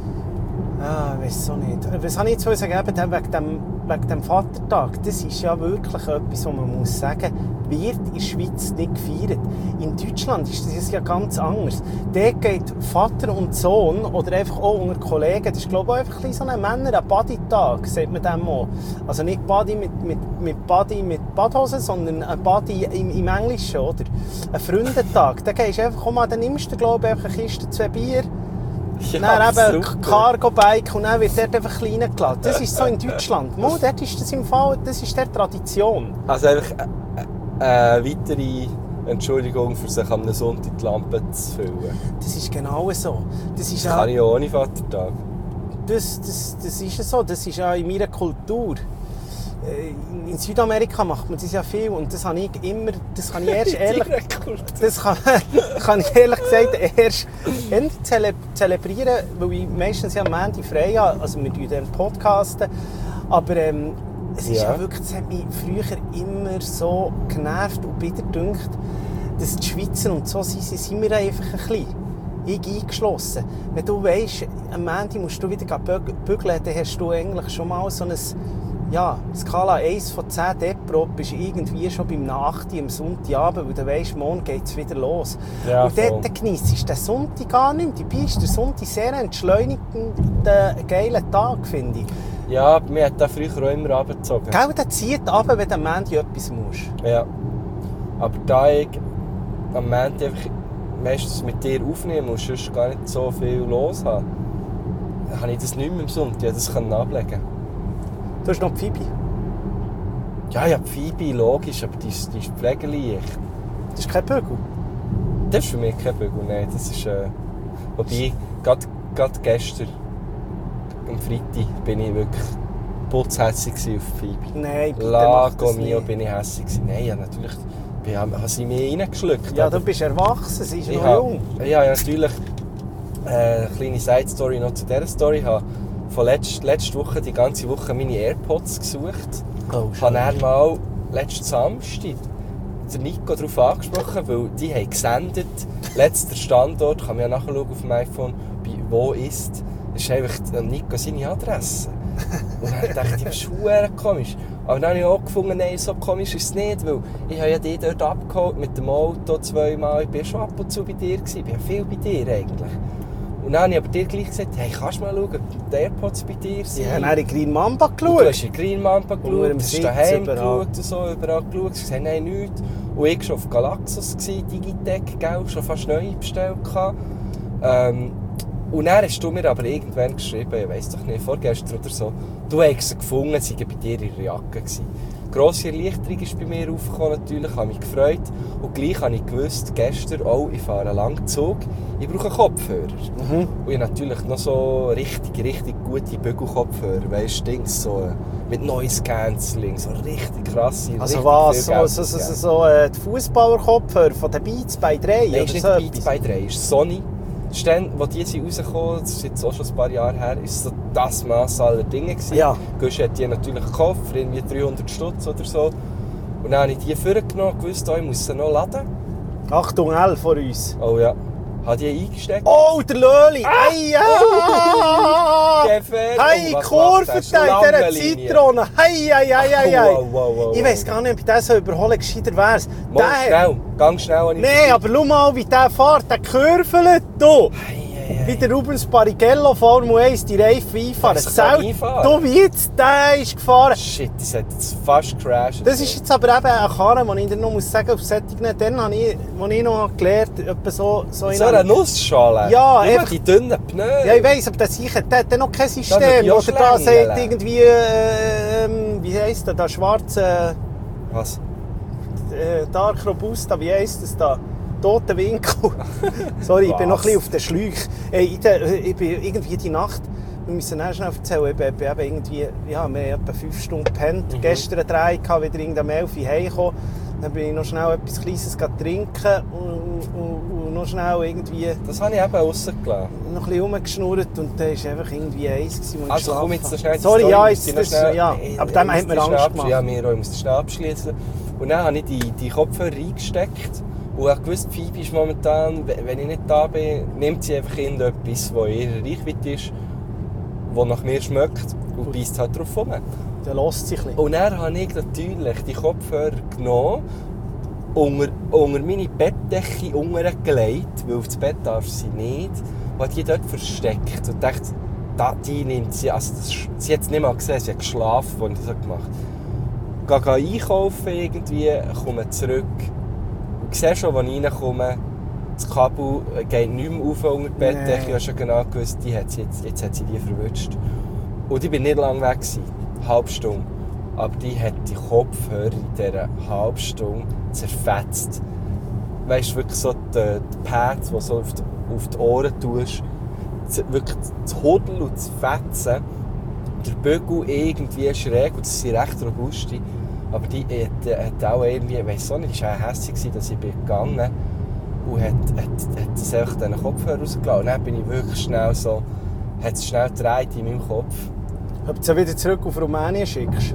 Ah, ich weiss auch nicht. Was habe ich jetzt sagen, eben wegen dem, wegen dem Vatertag? Das ist ja wirklich etwas, was man muss sagen, wird in der Schweiz nicht gefeiert. In Deutschland ist das ja ganz anders. Dort geht Vater und Sohn oder einfach auch unter Kollegen, das ist glaube ich einfach ein so ein Männer, ein Buddy-Tag, sagt man dem auch. Also nicht Buddy mit, mit, mit Buddy mit Badhose, sondern ein Buddy im, im Englischen, oder? Ein Freundetag. Da gehst du einfach, komm mal, dann nimmst du glaube ich einfach eine Kiste, zwei Bier, Ja, dann eben super. Cargo-Bike und dann wird dort einfach klein gelassen. Das ist so in Deutschland. Mo, dort ist das im Fall, das ist der Tradition. Also einfach eine äh, äh, weitere Entschuldigung, für sich am Sonntag die Lampe zu füllen. Das ist genau so. Das, ist Das auch, kann ich auch ohne Vatertag. das, das, das ist so. Das ist auch in meiner Kultur. In Südamerika macht man das ja viel und das habe ich immer, das kann ich erst ehrlich, das kann, kann ich ehrlich gesagt erst zele, zelebrieren, weil ich meistens ja am Montag frei habe, also wir tun dann podcasten, aber ähm, es ist ja. ja wirklich, das hat mich früher immer so genervt und bitter gedünkt, dass die Schweizer und so sind, sind wir einfach ein bisschen ich eingeschlossen. Wenn du weisst, am Montag musst du wieder bügeln, dann hast du eigentlich schon mal so ein ja, Skala eins von zehn Depro bist irgendwie schon beim acht Uhr am Sonntagabend, weil du weisst, morgen geht es wieder los. Ja, und dort genießt du den Sonntag gar nicht mehr. Du bist der Sonntag sehr entschleunigenden, geilen Tag, finde ich. Ja, mir hat den früher auch immer runtergezogen. Gell, der zieht runter, wenn du am Montag etwas musst. Ja. Aber da ich am Montag einfach meistens mit dir aufnehmen muss, sonst gar nicht so viel los haben, habe ich das nicht mehr am Sonntag. Das kann ich ablegen. Du hast noch die Phoebe. Ja, ja, die Phoebe, logisch, aber die ist, die ist pflegeleicht. Das ist kein Bügel? Das ist für mich kein Bügel, nein. Das ist, äh, wobei, gerade, gerade gestern, am Freitag, bin ich wirklich putzhässig auf die Phoebe. Nein, bitte Lago mach das mio nicht. bin ich hässig gewesen. Nein, ja, natürlich ich habe sie mir reingeschluckt. Ja, oder? du bist erwachsen, sie ist Ich noch habe, jung. ja, ja, natürlich äh, eine kleine Side-Story noch zu dieser Story. Ich habe von letzt, letzte Woche die ganze Woche meine AirPods gesucht. Oh, Ich habe dann mal letzten Samstag den Nico darauf angesprochen, weil die haben gesendet. Letzter Standort, kann man ja nachschauen auf dem iPhone, bei wo ist. Das ist einfach Nico seine Adresse. Und dann dachte ich, das ist verdammt komisch. Aber dann habe ich auch gefunden, nein, so komisch ist es nicht, weil ich habe ja die dort abgeholt mit dem Auto zweimal. Ich war schon ab und zu bei dir, ich bin ja viel bei dir eigentlich. Und dann habe ich aber dir gleich gesagt, hey, kannst du mal schauen, ob die AirPods bei dir sind? Ich habe dann in Green Mamba Und geschaut. du hast in Green Mamba geschaut, hast Sitz, daheim überall. geschaut und so, überall geschaut. Sie gesagt, nein, nichts. Und ich war schon auf Galaxus, Digitec, gell, schon fast neu bestellt. Ähm, und dann hast du mir aber irgendwann geschrieben, ich weiss doch nicht, vorgestern oder so, du hast sie gefunden, sie waren bei dir in der Jacke. Grosse Erleichterung ist bei mir aufgekommen, natürlich, habe mich gefreut. Und gleich habe ich gewusst, gestern, oh, ich fahre einen langen Zug, ich brauche Kopfhörer. Mhm. Und ich natürlich noch so richtig, richtig gute Bügelkopfhörer, weißt du, so mit Noise Cancelling, so richtig krasse. Also richtig was, viel so, Geld so, so, so, ausgegeben. so äh, die Fußballerkopfhörer von den Beats bei drei? Nein, ist nicht so Beats by drei, ist Sony. Das ist dann, als die sind rausgekommen, das ist jetzt auch schon ein paar Jahre her, ist so das Mass aller Dinge gewesen. Ja. Gusch hat die natürlich gekauft, für irgendwie dreihundert Stutz oder so. Und dann habe ich die vorgenommen und gewusst, oh, ich muss sie noch laden. Achtung, L vor uns. Oh ja. Habe die eingesteckt. Oh, der Löli! Ah! Hey, ja! Gefährlich. Hey, Oh, was Kurve macht der? da in dieser Linie. Zitrone! Hey, hey, hey, hey, hey! Wow, wow, wow, Ich weiss gar nicht, ob ich den so überholen gescheiter wäre. Mal schnell, ganz schnell. habe ich Nein, aber schau mal, wie der fährt, der Kurvelt hier. Hey, hey, hey. Wie der Rubens Barrichello Formel eins die Reifen einfahren. Das kann Sel- einfahren. Du, wie jetzt, der ist gefahren. Shit, das hat jetzt fast crashed. Das ist jetzt aber eben eine Karre, die ich dir noch muss sagen muss, auf solchen, dann habe ich, als ich noch gelernt habe, etwa so, so in so eine Nussschale? Ja, Nur einfach- die dünnen Pneu. Ja, ich weiss, aber der sicher, der hat dann noch kein Das System, wird ja oder da schlängeln. sagt irgendwie, äh, ähm, wie heisst der, der schwarze, Was? äh, Dark Robusta, wie heisst das da? Toter Winkel. Sorry, ich bin noch ein bisschen auf den Schläuchen. Ey, ich, ich bin irgendwie die Nacht, wir müssen auch schnell erzählen, ich bin, ich bin eben irgendwie, ja, wir haben etwa fünf Stunden gepennt, Mhm. gestern drei gehabt, wieder irgendwann um elf Uhr heimgekommen. Dann bin ich noch schnell etwas Kleines trinken und, und, und noch schnell irgendwie Das habe ich eben rausgelassen. noch ein bisschen rumgeschnurrt und dann war einfach irgendwie eins, wo ich Also komm geschlafen jetzt noch habe. schnell die Sorry, Story, ja, muss jetzt, ich noch das, schnell- ja, Ich- aber ich dem muss hat mir den Angst schnell absch- gemacht. Ja, mir auch, ich muss den schnell abschließen. Und dann habe ich die, die Kopfhörer eingesteckt und ich wusste, Phoebe ist momentan, wenn ich nicht da bin, nimmt sie einfach irgendetwas, das in ihrer Reichweite ist, das nach mir schmeckt und beißt halt drauf rum. Der lässt sich ein bisschen. Und dann habe ich natürlich die Kopfhörer genommen, unter, unter meine Bettdecke untergelegt, weil auf das Bett darf sie nicht, und habe die dort versteckt und dachte, da, die nimmt sie, also das, sie hat es nicht mal gesehen, sie hat geschlafen, als ich das gemacht habe. Gehe einkaufen irgendwie, komme zurück und sehe schon, als ich reinkomme, das Kabel geht nicht mehr auf unter die Bettdecke. Nee. Ich habe schon genau gewusst, die hat sie jetzt, jetzt hat sie die verwünscht. Und ich war nicht lange weg, gewesen, eine halbe Stunde. Aber die hat die Kopfhörer in dieser halben Stunde zerfetzt. Weißt du, wirklich so die, die Pads, die du so auf die, auf die Ohren tust, wirklich zu hudeln und zu fetzen. Der Bügel irgendwie schräg, und das sind recht robuste. Aber die hat, hat auch irgendwie, ich weiss auch nicht, es war auch hässlich, dass ich bin gegangen und hat, hat, hat das einfach diesen Kopfhörer rausgelassen. Und dann bin ich wirklich schnell so, hat es schnell gedreht in meinem Kopf. Ob du sie wieder zurück auf Rumänien schickst?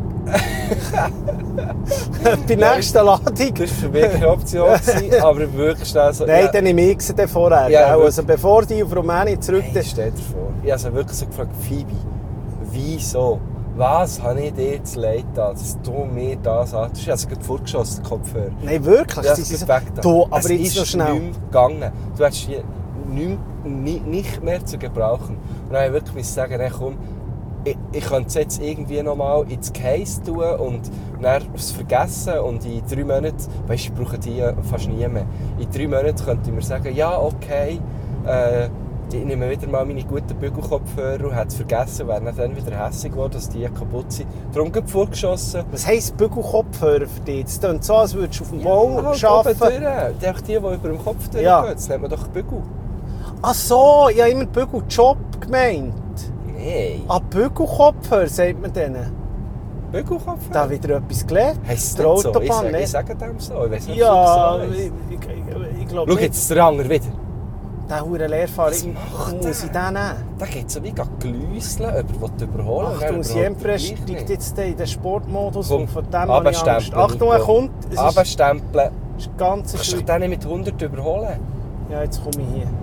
Bei der nächsten Ladung? Das war für mich keine Option, aber wirklich schnell so... Nein, ja, dann nehme ich sie dann vorher. Ja, also bevor die auf Rumänien zurück... Hey, stell dir vor. Ich habe sie wirklich so gefragt, Phoebe, wieso? Was habe ich dir zu leid da, dass du mir das antust? Ich habe sie gerade vorgeschossen, den Kopfhörer. Nein, wirklich? Ja, Sie sie sind weg da. so, aber es jetzt ist noch schnell. nicht mehr gegangen. Du hast hier nicht, nicht, nicht mehr zu gebrauchen. Und dann habe ich wirklich sagen, hey, komm, ich, ich könnte es jetzt irgendwie noch mal ins Case tun und dann es vergessen und in drei Monaten, weißt du, ich brauche die fast nie mehr. In drei Monaten könnte ich mir sagen, ja, okay, äh, ich nehme wieder mal meine guten Bügelkopfhörer und habe es vergessen, wäre dann wieder hässlich geworden, dass die kaputt sind. Darum gerade vorgeschossen. Was heisst Bügelkopfhörer für dich? Das klingt so, als würdest du auf dem Bau halt arbeiten. Durch. Die, die, die über dem Kopf durchgehen, Ja. das nennt man doch Bügel. Ach so, ich habe immer Bügeljob gemeint. Nein. Ah, Bügelkopfhörer, sagt man denen. Bügelkopfhörer? Da habe ich wieder etwas gelernt. Heisst es Der nicht so? Ich Autobahn, sage, ne? ich sage dem so. Ich weiss nicht, Ja, ob es so ich, heisst. ich, ich, ich glaube Schau nicht. jetzt der Anger wieder. Der hure Lehrfahrer, Was macht muss ich den nehmen? Da geht es so wie Glüsseln, jemand will überholen. Ach, du Siempre steigt jetzt in den Sportmodus Komm, und von dem habe ich Angst. runterstempeln, Achtung, er Nico. kommt. Es ist, Runterstempeln. ist ganz Du kannst schön. dich den nicht mit hundert überholen. Ja, jetzt komme ich hier.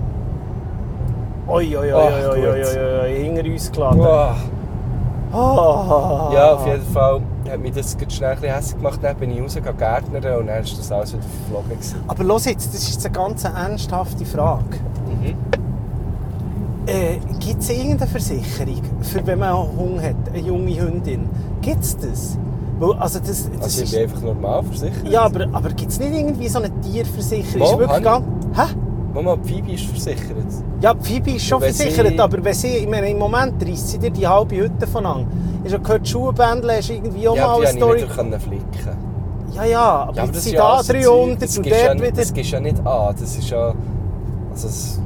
Oi, oi, oi, Ach, oi, oi, oi, gut. oi, oi, hinter uns geladen. Wow. Ah. Ja, auf jeden Fall hat mich das gerade schnell ein bisschen hässlich gemacht. Dann bin ich rausgegangen, Gärtnern, und dann war das alles wieder verflogen gewesen. Aber los jetzt, das ist jetzt eine ganz ernsthafte Frage. Mhm. Äh, Gibt es irgendeine Versicherung, für wenn man einen Hund hat, eine junge Hündin? Gibt es das? Weil, also das, das Also ich ist, bin einfach normal versichert. ja, aber, aber gibt es nicht irgendwie so eine Tierversicherung? Mal, Ist wirklich habe ganz, hä? Mama, Phoebe ist versichert. Ja, Phoebe ist schon Und wenn versichert, sie- aber wenn sie, ich meine, im Moment reißt sie dir die halbe Hütte von an. Ich habe gehört, Schuhbändel hast irgendwie auch Ja, mal die eine konnte ich Story. nicht wieder flicken. Ja, ja, aber Ja, aber jetzt das sind ist ja da alles so dreihundert Zeug, das und gibst ja dort nicht- wieder... Das gibst ja nicht an. Das ist ja... Also es,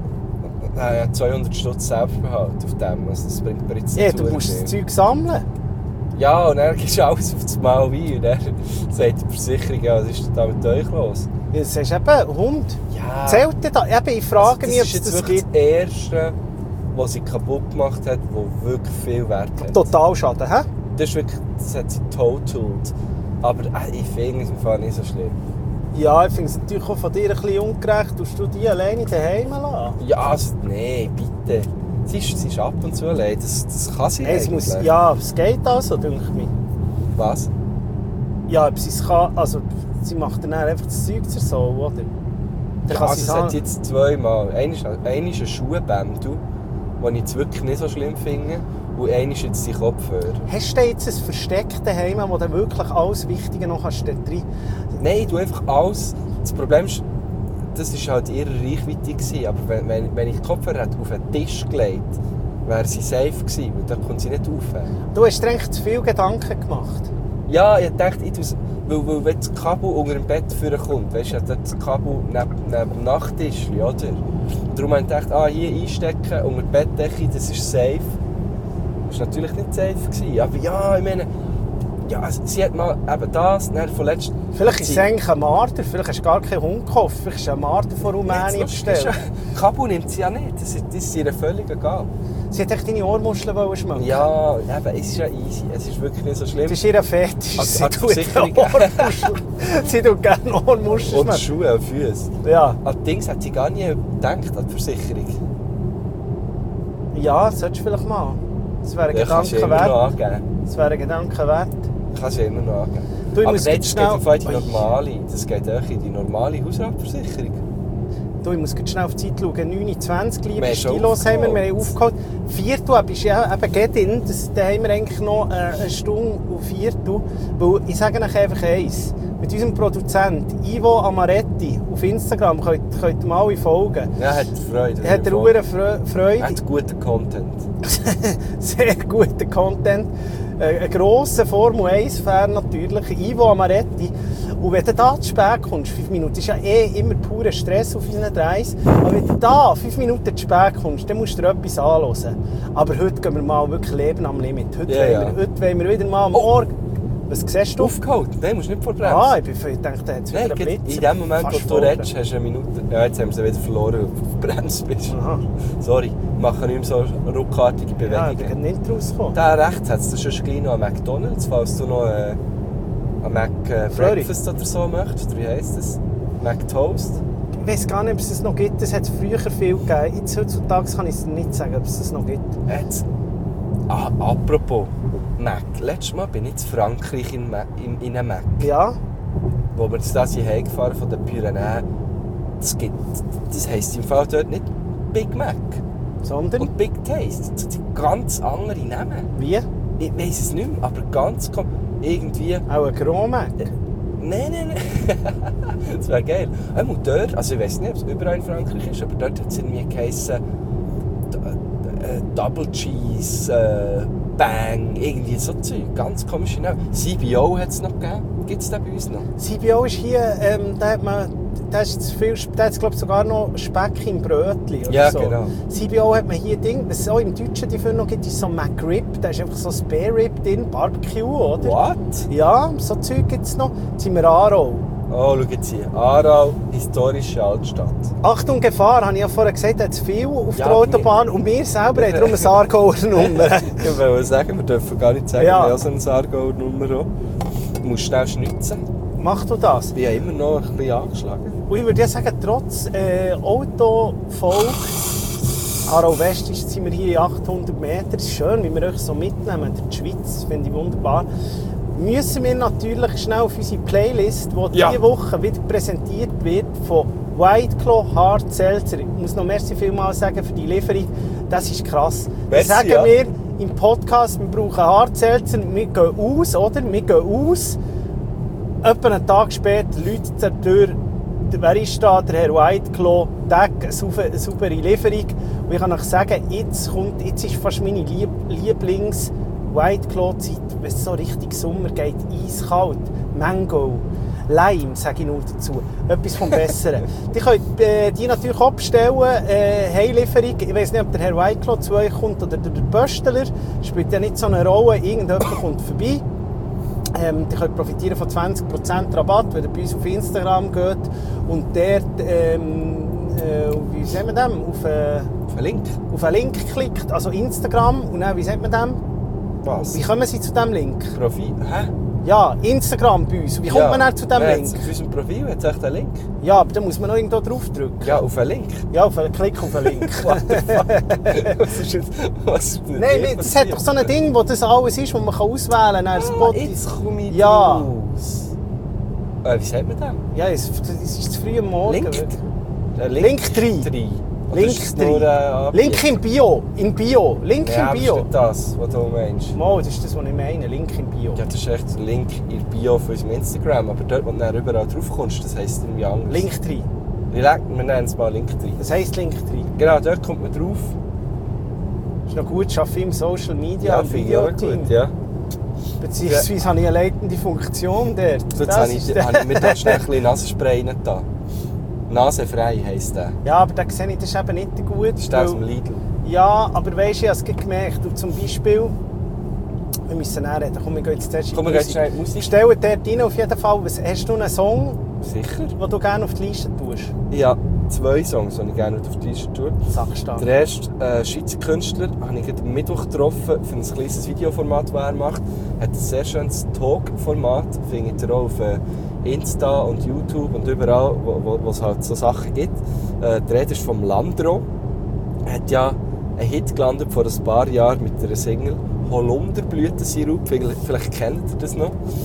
äh, zweihundert Stutz Selbstbehalt auf dem. Also das bringt mir jetzt Ja, nicht du zu musst das viel. Zeug sammeln. Ja, und dann gehst du alles auf das Mal ein. Und dann sagt die Versicherung, ja, was ist denn da mit euch los? Ja, das ist eben Hund. Ja. Zählt denn da? Eben, ich frage mich, ob das es ist jetzt das wirklich gibt. das Erste, was sie kaputt gemacht hat, das wirklich viel Wert hat. Totalschaden, hä? Das ist wirklich, das hat sie totaled. Aber äh, ich finde es im Fall nicht so schlimm. Ja, ich finde es natürlich auch von dir ein bisschen ungerecht. Tust du die alleine daheim lassen? Ja, also, nee, bitte. Sie ist, sie ist ab und zu allein, das, das kann sie Hey, es eigentlich. muss, ja, es geht also, denke ich mir. Was? Ja, ob sie es kann, also sie macht dann einfach das Zeug zur Sau, oder? Dann Ja, kann also sie es hat sagen, jetzt zweimal. Einer ist, einer ist ein Schuhbändel, den ich jetzt wirklich nicht so schlimm finde. Und einer ist jetzt die Kopfhörer. hast du jetzt ein Versteck daheim, wo du wirklich alles Wichtige noch hast dort drin? Nein, ich tue einfach alles. Das Problem ist, das war halt ihre Reichweite gewesen. Aber wenn, wenn, wenn ich die Kopfhörer hätte auf den Tisch gelegt, wäre sie safe gewesen, weil dann kommt sie nicht rauf. Du hast dir eigentlich zu viel Gedanken gemacht. Ja, ich dachte, ich tu's, weil, weil wenn das Kabel unter dem Bett vorkommt, weißt du, das Kabel neben, neben dem Nachttisch, oder? Darum habe ich gedacht, ah, hier einstecken, unter die Bettdecke, das ist safe. Das war natürlich nicht safe gewesen. Aber ja, ich meine, ja, also, sie hat mal eben das, dann von letztem... Vielleicht ist es eigentlich ein Marder, vielleicht hast du gar keinen Hund gekauft, vielleicht ist ein Marder von Rumänien bestellt. Kabel nimmt sie ja nicht, das ist, das ist ihr völlig egal. Sie hat echt deine Ohrmuscheln schmecken. Ja, eben, es ist ja easy, es ist wirklich nicht so schlimm. Das ist ihr Fetisch. Als- Sie als tut Versicherung. Ohrmuscheln. Sie tut gerne Ohrmuscheln Und schmecken. Schuhe und Füße. Ja. An Dings hat sie gar nie gedacht, an die Versicherung. Ja, das solltest du vielleicht mal. Das wäre ein Ja, kannst du Gedanke immer noch wert. angeben. Das wäre ein Gedanke wert. Kannst du immer noch angeben. Du, ich Aber muss nein, jetzt das geht schnell- im Fall in die Ui. normale, das geht auch in die normale Hausratversicherung. Du, ich muss schnell auf die Zeit schauen. neun Uhr zwanzig, liebe Wir Stilos haben wir, wir haben aufgeholt. aufgeholt. Viertel ist ja eben Get-In, das, da haben wir eigentlich noch äh, eine Stunde und Viertel. Weil ich sage euch einfach eins, mit unserem Produzent Ivo Amaretti auf Instagram könnt, könnt ihr mal alle folgen. Ja, hat Freude. Er hat eine Fre- Freude. Er hat guten Content. Sehr guter Content. Äh, ein grosser Formel eins Fan natürlich, Ivo Amaretti. Und wenn du da zu spät kommst, fünf Minuten, ist ja eh immer purer Stress auf unseren Dreis. Aber wenn du da fünf Minuten zu spät kommst, dann musst du dir etwas anhören. Aber heute gehen wir mal wirklich Leben am Limit. Heute, Ja, wollen, ja. wir, heute wollen wir wieder mal am Oh. Morgen. Was siehst du? Aufgeholt, den musst du nicht vorbremsen. Ah, ich bin ich dachte, da hat es wieder Nein, einen gerade Blitz. in dem Moment, wo Fast du vorne. redest, hast du eine Minute. Ja, jetzt haben wir sie wieder verloren, weil du verbremst bist. Aha. Sorry, wir machen nicht mehr so ruckartige Ja, ich bin Bewegungen. gerade nicht rausgekommen. Da rechts hat es sonst gleich noch einen McDonalds, falls du noch äh, einen Mac äh, Flurry. Breakfast oder so möchtest. Oder wie heisst das? Mac Toast. Ich weiß gar nicht, ob es das noch gibt. Es hat es früher viel gegeben. Jetzt heutzutage kann ich es nicht sagen, ob es das noch gibt. Jetzt. Ah, apropos Mac. Letztes Mal bin ich in Frankreich in, Ma- in, in einem Mac. Ja, Wo wir da sind heimgefahren von den Pyrenäen. Das, gibt, das heisst im Fall dort nicht Big Mac. sondern Und Big Taste. Das sind ganz andere Namen. wie? Ich weiss es nicht mehr, aber ganz kom- irgendwie... Auch ein Grand Mac. Nein, nein, nein. Das wäre geil. Einmal dort, also ich weiss nicht, ob es überall in Frankreich ist, aber dort hat es irgendwie geheissen D- äh, Double Cheese, äh, Bang, irgendwie so Zeug. Ganz komische Namen. C B O hat es noch gegeben. Gibt es den bei uns noch? C B O ist hier, ähm, da hat man, da ist zu viel, da hat glaube sogar noch Speck im Brötchen oder Ja, so. genau. C B O hat man hier Ding, was es auch im Deutschen dafür noch gibt, ist so McRib, da ist einfach so Spare Rib drin, Barbecue, oder? What? Ja, so Zeug gibt es noch. Jetzt sind wir Aarau. Oh, schau jetzt hier. Aarau, historische Altstadt. Achtung, Gefahr, habe ich ja vorher gesagt, da hat es viel auf Ja, der Autobahn und wir selber haben darum eine Aargauer Nummer. Ich wollte sagen, wir dürfen gar nicht sagen, Ja. wir haben so eine Sargauer Nummer auch. Du musst schnell schnitzen. Mach du das? Ich bin ja immer noch ein bisschen angeschlagen. Und ich würde ja sagen, trotz äh, Autofolge, Aarau West ist, sind wir hier in achthundert Meter. Es ist schön, wie wir euch so mitnehmen durch die Schweiz, finde ich wunderbar. Müssen wir natürlich schnell auf unsere Playlist, die Ja. diese Woche wieder präsentiert wird von White Claw Hard Seltzer. Ich muss noch merci vielmals sagen für die Lieferung. Das ist krass. Merci, sagen ja. wir im Podcast, wir brauchen Hard Seltzer. Wir gehen aus, oder? Wir gehen aus. Etwa einen Tag später läutet zur Tür, wer ist da? Der Herr Whiteclaw, Tag, eine sauber- saubere Lieferung. Und ich kann euch sagen, jetzt, kommt, jetzt ist fast meine Lieb- Lieblings-Whiteclaw-Zeit, wenn es so richtig Sommer geht, eiskalt, Mango, Lime, sage ich nur dazu. Etwas vom Besseren. Die könnt äh, die natürlich auch bestellen, äh, Heimlieferung. Ich weiss nicht, ob der Herr Whiteclaw zu euch kommt oder der Bösteler. Spielt ja nicht so eine Rolle, irgendjemand kommt vorbei. Ähm, ihr könnt profitieren von zwanzig Prozent Rabatt, wenn ihr bei uns auf Instagram geht und dort, ähm, äh, wie sagt man dem, auf, äh, Auf einen Link. auf einen Link klickt, also Instagram, und dann, wie sagt man dem? Was? Wie kommen Sie zu diesem Link? Profil? Hä? Ja, Instagram bei uns. Wie kommt man dann zu diesem Nein, Link? Auf unserem Profil hat es echt einen Link. Ja, aber da muss man noch irgendwo draufdrücken. Ja, auf einen Link. Ja, auf einen Klick auf einen Link. What the fuck? Was ist jetzt... Was ist mit Nein, dir nein, das hat doch so ein Ding, wo das alles ist, wo man auswählen kann. Ah, Spotify. jetzt komme ich Ja. raus. Äh, wie sagt man das? Ja, es, es ist zu früh am Morgen. Link? Äh, Link drei. drei. Oder Link ist es nur, drei. äh, Link im Bio. In Bio. Link Ja, im aber ist Bio. nicht das, was du meinst. Mal, das ist das, was ich meine. Link im Bio. Ja, das ist echt der Link in der Bio von unserem Instagram. Aber dort, wo du dann überall drauf kommst, das heisst irgendwie anders. Link drei. Wir wir nennen es mal Link drei. Das heisst Link drei. Genau, dort kommt man drauf. Ist noch gut, ich arbeite im Social Media und finde ich auch Videoteam. gut, ja. Beziehungsweise habe ich eine leitende Funktion dort. So, jetzt Das habe ich, ist der- habe ich mir da schnell ein bisschen Nasenspray rein da. Nasefrei heisst der. Ja, aber da sehe ich, das ist eben nicht der gut. Das ist der aus dem weil- Lidl. Ja, aber weisst du, ich habe es gerade gemerkt. Du, zum Beispiel, wir müssen näher reden. Komm, wir gehen jetzt zuerst in Komm, die wir gehen Musik. schnell in die Musik. Stell dort rein auf jeden Fall. Was, hast du einen Song, Sicher? den du gerne auf die Liste tust? Ja, zwei Songs, die ich gerne auf die Liste tue. Sagst du dann. Der erste äh, Schweizer Künstler habe ich am Mittwoch getroffen für ein kleines Videoformat, das er macht. Er hat ein sehr schönes Talk-Format, findet ihr auch auf äh, Insta und YouTube und überall, wo, wo, wo es halt so Sachen gibt. Äh, der Rede ist vom Landro. Er hat ja einen Hit gelandet vor ein paar Jahren mit einer Single Holunderblütensirup. Vielleicht, vielleicht kennt ihr das noch.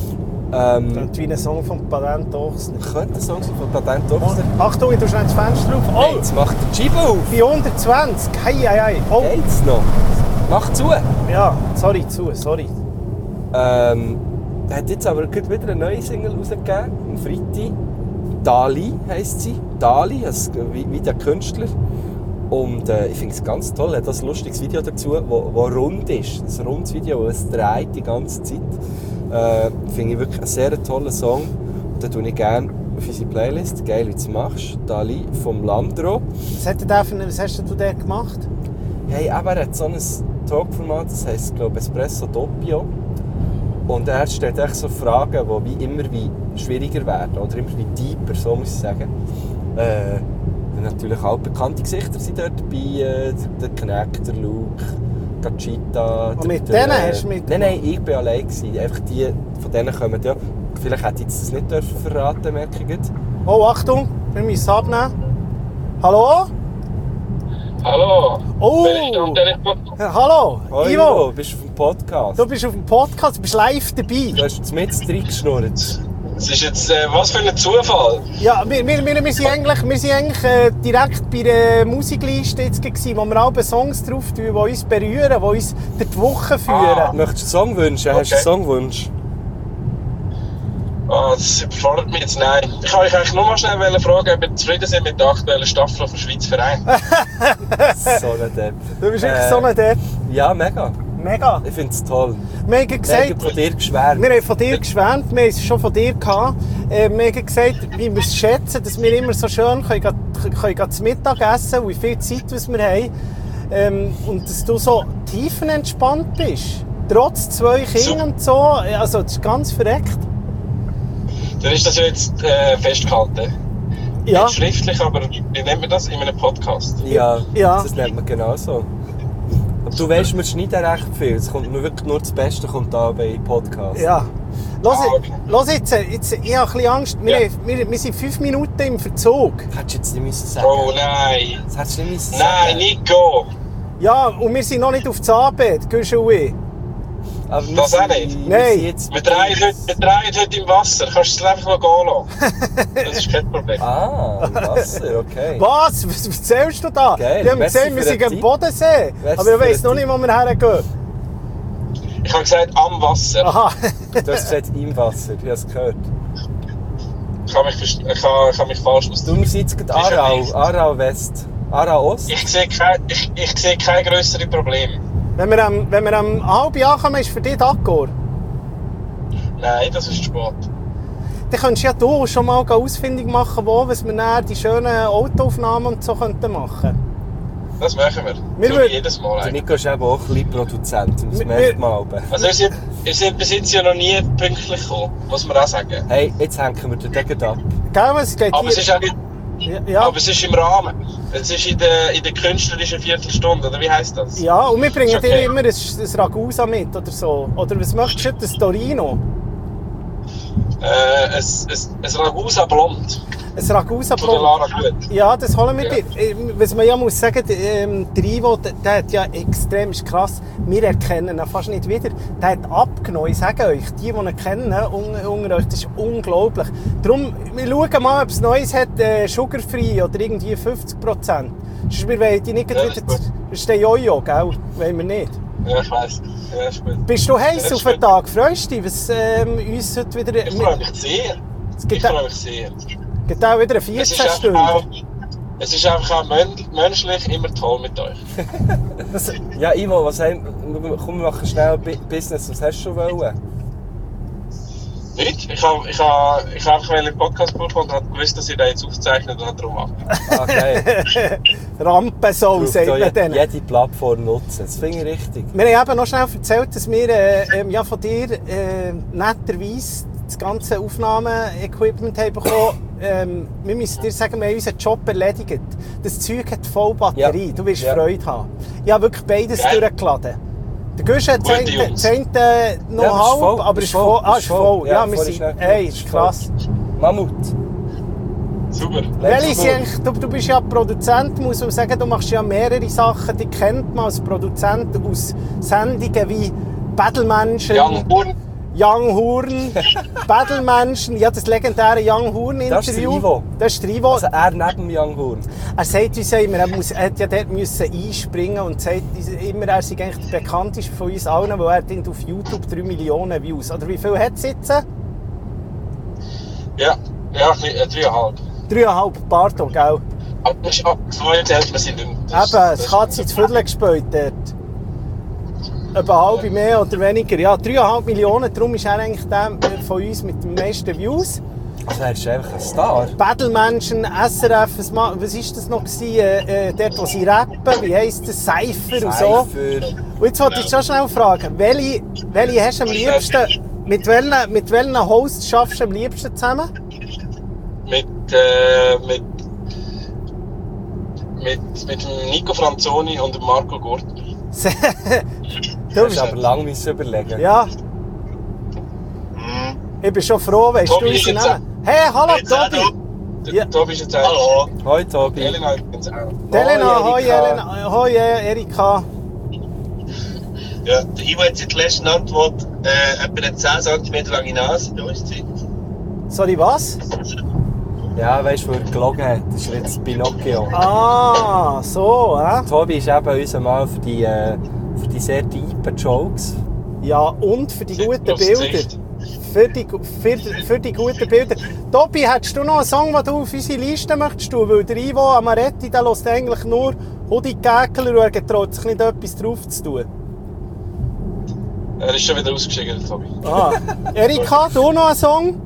Ähm, Und wie ein Song von Patent Ochsner. könnte ein Song sein von Patent Ochsner. Achtung, ich tue schnell das Fenster auf. Hey, Oh, jetzt macht der Chibo auf. bei hundertzwanzig. Hei, hei, hei. Oh, Geht's noch? Mach zu. ja, sorry, zu, sorry. Ähm, er hat jetzt aber gerade wieder eine neue Single rausgegeben, am Freitag. Dali heisst sie. Dali, also wie, wie der Künstler. Und äh, ich finde es ganz toll. Er hat ein lustiges Video dazu, das rund ist. Ein rundes Video, das es dreht die ganze Zeit. Äh, finde ich wirklich einen sehr tollen Song. Und den tue ich gerne auf unsere Playlist. Geil, wie du es machst. Dali vom Landro. Was, hat der für eine, was hast du dort gemacht? Hey, aber er hat so ein Talkformat, das heisst, glaube ich, Espresso Doppio. Und er stellt echt so Fragen, die wie immer wie schwieriger werden. Oder immer wie deeper, so muss ich sagen. Äh, natürlich auch bekannte Gesichter sind dort dabei. Äh, der Knecht, der Luke, Gachita. Und mit der, denen äh, hast du mit? Nein, nein, ich war allein. Einfach die, von denen kommen ja. Vielleicht hätte ich das nicht dürfen verraten, merke ich jetzt. Oh, Achtung, wir müssen abnehmen. Hallo? Hallo! Oh! Wer ist da am Telefon? Ja, hallo, Oh, Ivo. Ivo, bist du auf dem Podcast? Du bist auf dem Podcast, du bist live dabei. Du hast jetzt mit reingeschnurrt. Es ist jetzt, äh, was für ein Zufall! Ja, wir, wir, wir, wir sind eigentlich, wir sind eigentlich äh, direkt bei der Musikliste jetzt gewesen, wo wir alle Songs drauf tun, die uns berühren, die uns durch die Woche führen. Ah. Möchtest du einen Song wünschen? Hast du einen Okay. Songwunsch? Ah, das überfordert mich jetzt, nein. Ich wollte euch eigentlich nur mal schnell fragen, ob ihr zufrieden seid mit der aktuellen Staffel vom Schweizer Verein. So ein Depp. Du bist wirklich Äh, so ein Depp. Ja, mega. Mega. Ich finde es toll. Wir haben Wir gesagt, haben von dir geschwärmt. wir haben von dir geschwärmt, wir haben es schon von dir gehabt. Äh, wir haben gesagt, wie wir es schätzen, dass wir immer so schön können, können, können zu Mittag essen und wie viel Zeit was wir haben. Ähm, und dass du so tiefenentspannt bist. Trotz zwei Kindern und so. Also, das ist ganz verreckt. Dann ist das ja jetzt äh, festgehalten. Ja. Nicht schriftlich, aber wie nennt man das? In einem Podcast? Ja, Ja. das nennt man genau so. Aber du weißt, wir schneiden recht viel. Es kommt nur wirklich nur das Beste kommt da bei Podcasts. Ja. Los, Ah, okay. los jetzt, jetzt, ich habe ein bisschen Angst. Wir, Ja. wir, wir sind fünf Minuten im Verzug. Hättest du jetzt nicht müssen sagen. Oh nein! Das hättest du nicht müssen Nein, sagen. Nico! Ja, und wir sind noch nicht auf das Abend, gehst du und ich. Aber wir Das sind- auch nicht? wir Nein. sind jetzt Wir drehen heute, wir drehen heute im Wasser. Kannst du es einfach mal gehen lassen? Das ist kein Problem. Ah, im Wasser, okay. Was? Was erzählst du da? Geil, Die haben merci gesagt, wir für sind den am Tipp. Bodensee. Merci Aber ich für weiss den noch nicht, wo wir hergehen. Ich habe gesagt, am Wasser. Aha. Du hast gesagt, im Wasser. Ich habe es gehört. Ich habe mich, verst- ich habe, ich habe mich falsch Du ausgedrückt. musst jetzt gerade Ist ja Aarau, nicht. Aarau West. Aarau Ost. Ich sehe kein, ich, ich sehe kein grössere Problem. Wenn wir am, wenn wir am halb ankommen, ist für dich d'accord. Nein, das ist spät. Dann könntest ja du schon mal ausfindig machen, wo was wir dann die schönen Autoaufnahmen und so könnten machen. Das machen wir. Wir so würden- wie jedes Mal Der eigentlich. Nico ist eben auch ein bisschen Produzent. Das Wir- merkt wir- man aber. Also wir sind, wir sind bis jetzt ja noch nie pünktlich gekommen, muss man auch sagen. Hey, jetzt hängen wir den Deckel ab. Gell, was geht Aber es ist hier? auch nicht, Ja, ja. aber es ist im Rahmen. Es ist in der, in der künstlerischen Viertelstunde, oder wie heisst das? Ja, und wir bringen Ist okay. dir immer ein, ein Ragusa mit oder so. Oder was möchtest du? Das Torino? Äh, es, es, es Ragusa Blond. Ein Ragusa Von der Pro. Lara Gut. Ja, das holen wir Ja. dir. Äh, Was man ja muss sagen, der, ähm, der Ivo, der, der hat ja extrem, ist krass, wir erkennen ihn fast nicht wieder. Der hat abgenommen, ich sage euch, die, die ihn kennen, unter, unter euch, das ist unglaublich. Darum, wir schauen mal, ob es Neues hat, äh, sugarfree oder irgendwie fünfzig Prozent. Sonst wir wollen die nicht Ja, wieder... ist gut. Das ist der Jojo, gell? Wollen wir nicht. Ja, ich weiss. Ja, ist gut. Bist du heiß Ja, auf ist den gut. Tag? Freust du dich, was ähm, uns heute wieder... Ich freue mich sehr. Es Ich gibt, freue mich sehr. gibt auch wieder eine Es ist vierzehn einfach Stunden. auch, es ist einfach auch mön- menschlich immer toll mit euch. Das, Ja, Ivo, was haben, komm, wir machen schnell Bu- Business. Was hast du schon wollen? Nicht? Ich habe ich hab, ich hab einfach einen Podcast bekommen und habe gewusst, dass ihr da jetzt aufzeichnet und habe darum ab. Okay. Rampensau, sagt man jede, denen. jede Plattform nutzen. Das finde ich richtig. Wir haben eben noch schnell erzählt, dass wir äh, ähm, ja, von dir äh, netterweise das ganze Aufnahmeequipment haben bekommen. Ähm, wir müssen dir sagen, wir haben unseren Job erledigt. Das Zeug hat voll Batterie, Ja. du wirst Ja. Freude haben. Ich habe wirklich beides Geil. durchgeladen. Der Gusch hat Gute das eine- Jungs. das eine noch Ja, aber ist halb, voll, aber ist ist voll, voll. Ah, ist ist voll. voll. Ja, Ja, wir vorhin sind... schnell Ey, geschaut, ist ist krass. Mammut. Super. Welche Let's sind go. eigentlich, du, du bist ja Produzent, muss man sagen, du machst ja mehrere Sachen, die kennt man als Produzent aus Sendungen wie Battlemenschen, Young Horn, Young Horn, Battlemenschen, ja, das legendäre Young Horn-Interview. Das ist der Ivo. Das ist der Ivo. Also er neben dem Young Horn. Er sagt uns ja immer, er, muss, er hätte ja dort müssen einspringen und sagt immer, er sei eigentlich der bekannteste von uns allen, weil er hat auf YouTube drei Millionen Views. Oder wie viel hat es jetzt? Ja, ja, äh, dreieinhalb. Dreieinhalb, pardon, gell? Aber das ist zwei zählt man sie nicht. Das- Eben, das- es hat sich zu Viertel gespielt dort. Etwa eine halbe mehr oder weniger. Ja, dreieinhalb Millionen, darum ist er eigentlich der von uns mit den meisten Views. Also er ist einfach ein Star. Battlemenschen, S R F, was war das noch? Gewesen? Äh, äh, dort, wo sie rappen, wie heisst das? Cypher und so. Cypher. Und jetzt wollte ich schon schnell fragen, welche, welche hast du am liebsten, mit welchen, mit welchen Hosts schaffst du am liebsten zusammen? Mit, äh, mit, mit, mit dem Nico Franzoni und dem Marco Gurtner. Du Du hast bist, aber lange müssen überlegen. ja. Ich bin schon froh, weißt Tobi du, ist unseren jetzt Namen. Hey, hallo Jetzt auch Tobi! Der Ja. Tobi ist jetzt auch. Hallo. Hoi Tobi. Elena übrigens auch. Elena, hoi Erika. Elena, hoi Erika. Ja, der Ivo hat seit der letzten Antwort äh, etwa eine zehn Zentimeter lange Nase bei uns Zeit. Sorry, was? Ja, weißt du, wo er gelogen hat? Das ist jetzt Pinocchio. Ah, so, hä? Tobi ist eben unser Mann für die, äh, für die sehr tiefen Jokes. Ja, und für die Sieht guten aufs Bilder. Gesicht. Für die, für, für die guten Bilder. Tobi, hättest du noch einen Song, den du auf unsere Liste möchtest tun? Weil der Ivo Amaretti, der hört eigentlich nur Hudi Gäckler und er getraut sich nicht etwas drauf zu tun. Er ist schon wieder ausgestiegen, der Tobi. Ah. Erika, du noch einen Song?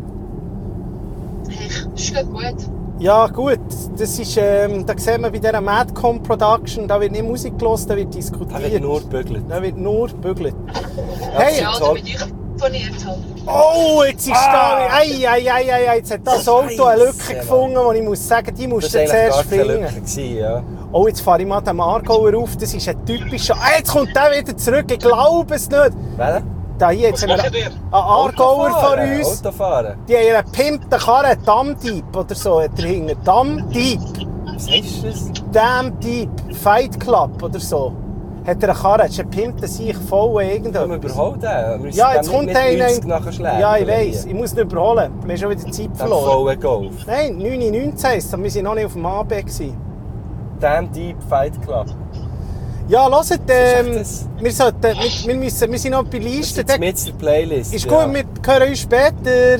Ist schon gut. Ja, gut. Das ist, ähm, da sieht man bei dieser Madcom Production, da wird nicht Musik gehört, da wird diskutiert. Da wird nur gebügelt. Da wird nur gebügelt. Hey! Ja, toll. oder mit euch telefoniert habe. Oh, jetzt ist Ah. da... Ei, ei, ei, ei, ei, jetzt hat das Auto eine Lücke gefunden, wo ich muss sagen, die musst Das du war eigentlich gar zuerst keine finden. Lücke, gewesen, ja. Oh, jetzt fahre ich mal den Aargauer auf, das ist ein typischer... Ah, jetzt kommt der wieder zurück, ich glaube es nicht. Welcher? Da hier, jetzt Was haben wir macht ihr? einen Aargauer von Autofahren, uns. Autofahren. Die haben einen gepimpten Karren, einen Dammdieb oder so, hat er hinten. Dammdieb. Was heißt das? Damn Deep, Fight Club oder so. Hat er eine Karre, das ist ein Pimp, der sich voll Können wir irgendetwas. überholen? Wir müssen Ja, dann jetzt nicht kommt mit einer. neunzig nachher schlägen. Ja, ich weiss, ich muss nicht überholen. Wir haben schon wieder Zeit Dann verloren. vollen Golf. Nein, neun Uhr neunzehn heisst es, wir waren noch nicht auf dem A B gewesen. Damn Deep Fight Club. Ja, hört, ähm, das? wir, sollten, wir, wir, müssen, wir sind noch bei Das Listen. ist jetzt mit der Playlist. Ist ja. gut, wir hören uns später.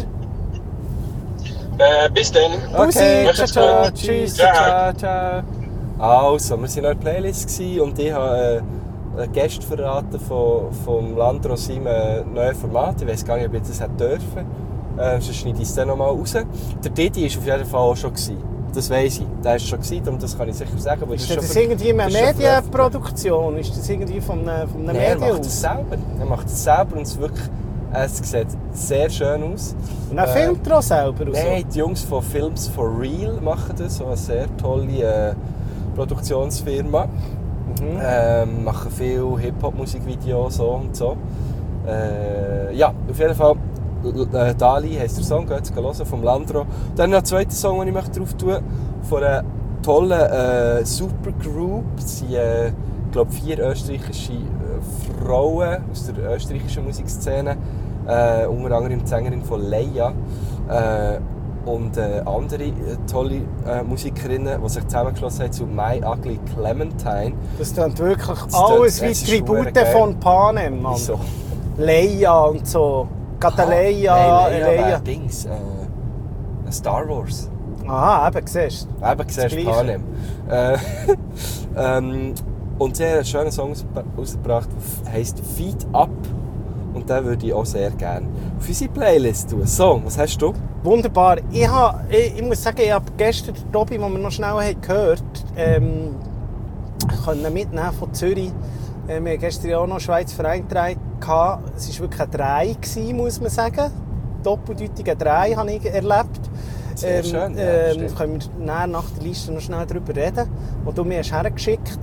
Äh, bis dann. Okay, Bussi, ciao, ciao, ciao. ciao, Tschüss. tschüss, ciao, ciao. Also, wir waren noch in der Playlist gewesen und ich habe äh, einen Gast verraten von, vom Landro seinem neuen Format. Ich weiss gar nicht, ob ich das hätte dürfen. Äh, sonst schneide ich es dann noch mal raus. Der Didi war auf jeden Fall auch schon gewesen. Das weiss ich. Der war schon gewesen, darum das kann ich sicher sagen. aber Ist schon das ver- irgendwie eine das ist schon Medienproduktion? Ist das irgendwie von einem, von einem Nein, er macht Medienhaus? es selber. Er macht es selber und es, wirklich, es sieht sehr schön aus. Und er Äh, filmt er auch selber? Und so? Nein, die Jungs von Films for Real machen das, so eine sehr tolle äh, Produktionsfirma. Mhm. Ähm, machen viel Hip-Hop-Musikvideos so und so. Äh, ja, auf jeden Fall äh, Dali heisst der Song, geht hören vom Landro. Dann noch ein zweiter Song, den ich möchte drauf tun von einer tollen äh, Supergroup. Das sind, äh, ich glaube, vier österreichische äh, Frauen aus der österreichischen Musikszene. Äh, unter anderem die Sängerin von Leia. Äh, und äh, andere äh, tolle äh, Musikerinnen, die sich zusammengeschlossen haben zu My Ugly Clementine. Das klingt wirklich Das alles klingt- wie das ist Tribute verdammt geil. von Panem, Mann. Wieso? Leia und so. Cataleia, Nein, Leia Leia. wäre Dings. Äh, Star Wars. Aha, eben, siehst du. Eben, siehst du Gleiche. Panem. Äh, ähm, und sie hat einen schönen Song rausgebracht, der heisst Feed Up. Und den würde ich auch sehr gerne auf unsere Playlist tun. So, was hast du? Wunderbar. Ich, habe, ich, ich muss sagen, ich habe gestern den Tobi, den wir noch schnell haben gehört ähm, können mitnehmen von Zürich. Äh, wir hatten gestern ja auch noch Schweizer Verein drei gehabt. Es war wirklich ein Drei, gewesen, muss man sagen. Doppeldeutiger Drei habe ich erlebt. Sehr schön, ja, ähm, stimmt. können wir nachher nach der Liste noch schnell darüber reden, wo du mir hast hergeschickt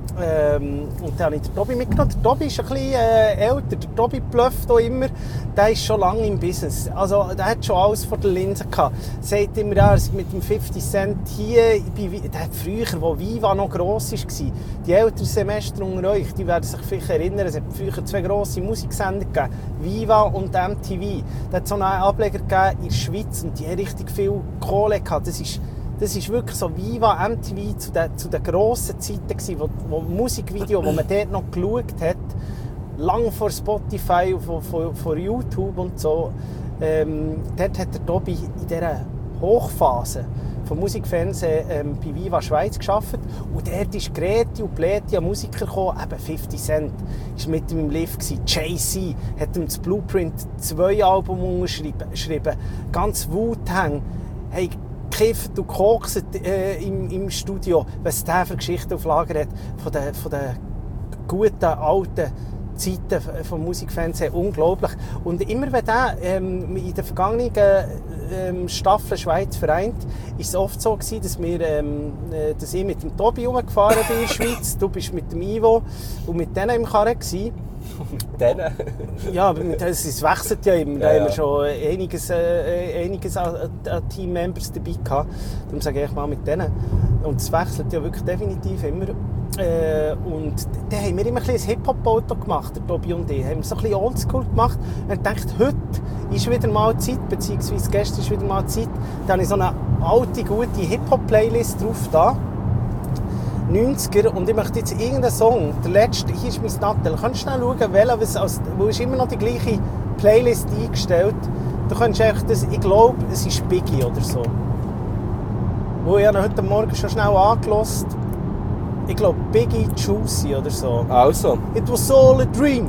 Ähm, und dann habe ich den Tobi mitgenommen. Der Tobi ist ein bisschen äh, älter. Der Tobi blufft auch immer. Der ist schon lange im Business. Also, der hat schon alles vor der Linse gehabt. Er sagt immer, er ist mit dem fifty Cent hier. Ich bin, der hat früher, wo Viva noch gross war, die älteren Semester unter euch, die werden sich vielleicht erinnern, es hat früher zwei grosse Musiksender gegeben. Viva und M T V. Da hat so einen Ableger gegeben in der Schweiz und die haben richtig viel Kohle gehabt. Das ist Das ist wirklich so Viva, M T V zu den, zu den grossen Zeiten gewesen, wo, wo Musikvideo, wo man dort noch geschaut hat, lang vor Spotify, vor, vor, vor YouTube und so. Ähm, dort hat der Tobi in dieser Hochphase von Musikfernsehen ähm, bei Viva Schweiz gearbeitet. Und dort ist Greti und Pleti an Musiker gekommen, eben fifty Cent war mit ihm im Lift, Jay-Z hat ihm das Blueprint zwei Alben unterschrieben, ganz Wu-Tang. Hey, gekifft und gekokst äh, im, im Studio, was der für Geschichten auf Lager hat, von den, von den guten, alten Zeiten vom Musikfernsehen, unglaublich. Und immer wenn der ähm, in den vergangenen ähm, Staffeln Schweiz vereint, ist es oft so gewesen, dass, wir, ähm, dass ich mit dem Tobi rumgefahren bin in der Schweiz, du bist mit dem Ivo und mit denen im Karren gewesen. Mit denen? Ja, es wechselt ja immer. Ja, da haben wir ja. schon einiges, äh, einiges an, an Team-Members dabei gehabt. Darum sage ich mal mit denen. Und es wechselt ja wirklich definitiv immer. Äh, und dann haben wir immer ein bisschen ein Hip-Hop-Auto gemacht, der Tobi und ich. Haben wir so ein bisschen Oldschool gemacht. Und ich dachte, heute ist wieder mal Zeit, beziehungsweise gestern ist wieder mal Zeit. Da habe ich so eine alte, gute Hip-Hop-Playlist drauf da. neunziger, und ich möchte jetzt irgendeinen Song, der letzte, hier ist mein Nattel, kannst du schnell schauen, welcher, was, also, wo ist immer noch die gleiche Playlist eingestellt. Du kannst echt das, ich glaube, es ist Biggie oder so. Wo ich habe heute Morgen schon schnell angehört. Ich glaube, Biggie Juicy oder so. Also. It was all a dream.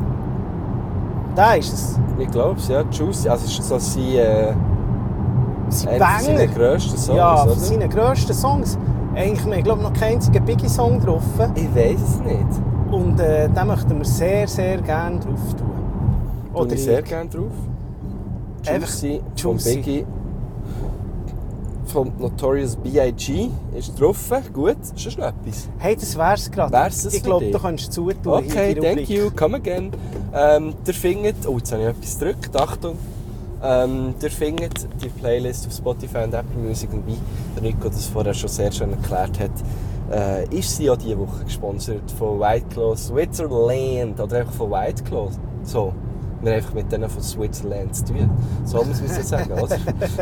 Da ist es. Ich glaube es, ja. Juicy. Also es ist so sein, äh, Sein einer von seinen grössten Songs, ja, oder? von seinen grössten Songs. Eigentlich, ich glaube, noch keinen einzigen Biggie-Song drauf. Ich weiss es nicht. Und äh, den möchten wir sehr, sehr gerne drauf tun. Tue ich sehr gerne drauf. Juicy von Juicy. Biggie. Vom Notorious B I G ist drauf. Gut, ist das noch etwas? Hey, das wär's gerade. Wär's es ich für glaube, dich? du kannst zutun. Okay, in die thank Rubrik. you, come again. Ähm, ihr findet, oh, jetzt habe ich etwas gedrückt, Achtung. Ähm, ihr findet die Playlist auf Spotify und Apple Music, und wie der Nico das vorher schon sehr schön erklärt hat, äh, ist sie ja diese Woche gesponsert von White Claw Switzerland, oder einfach von White Claw. So, wir haben einfach mit denen von Switzerland zu tun. So muss man es sagen, oder?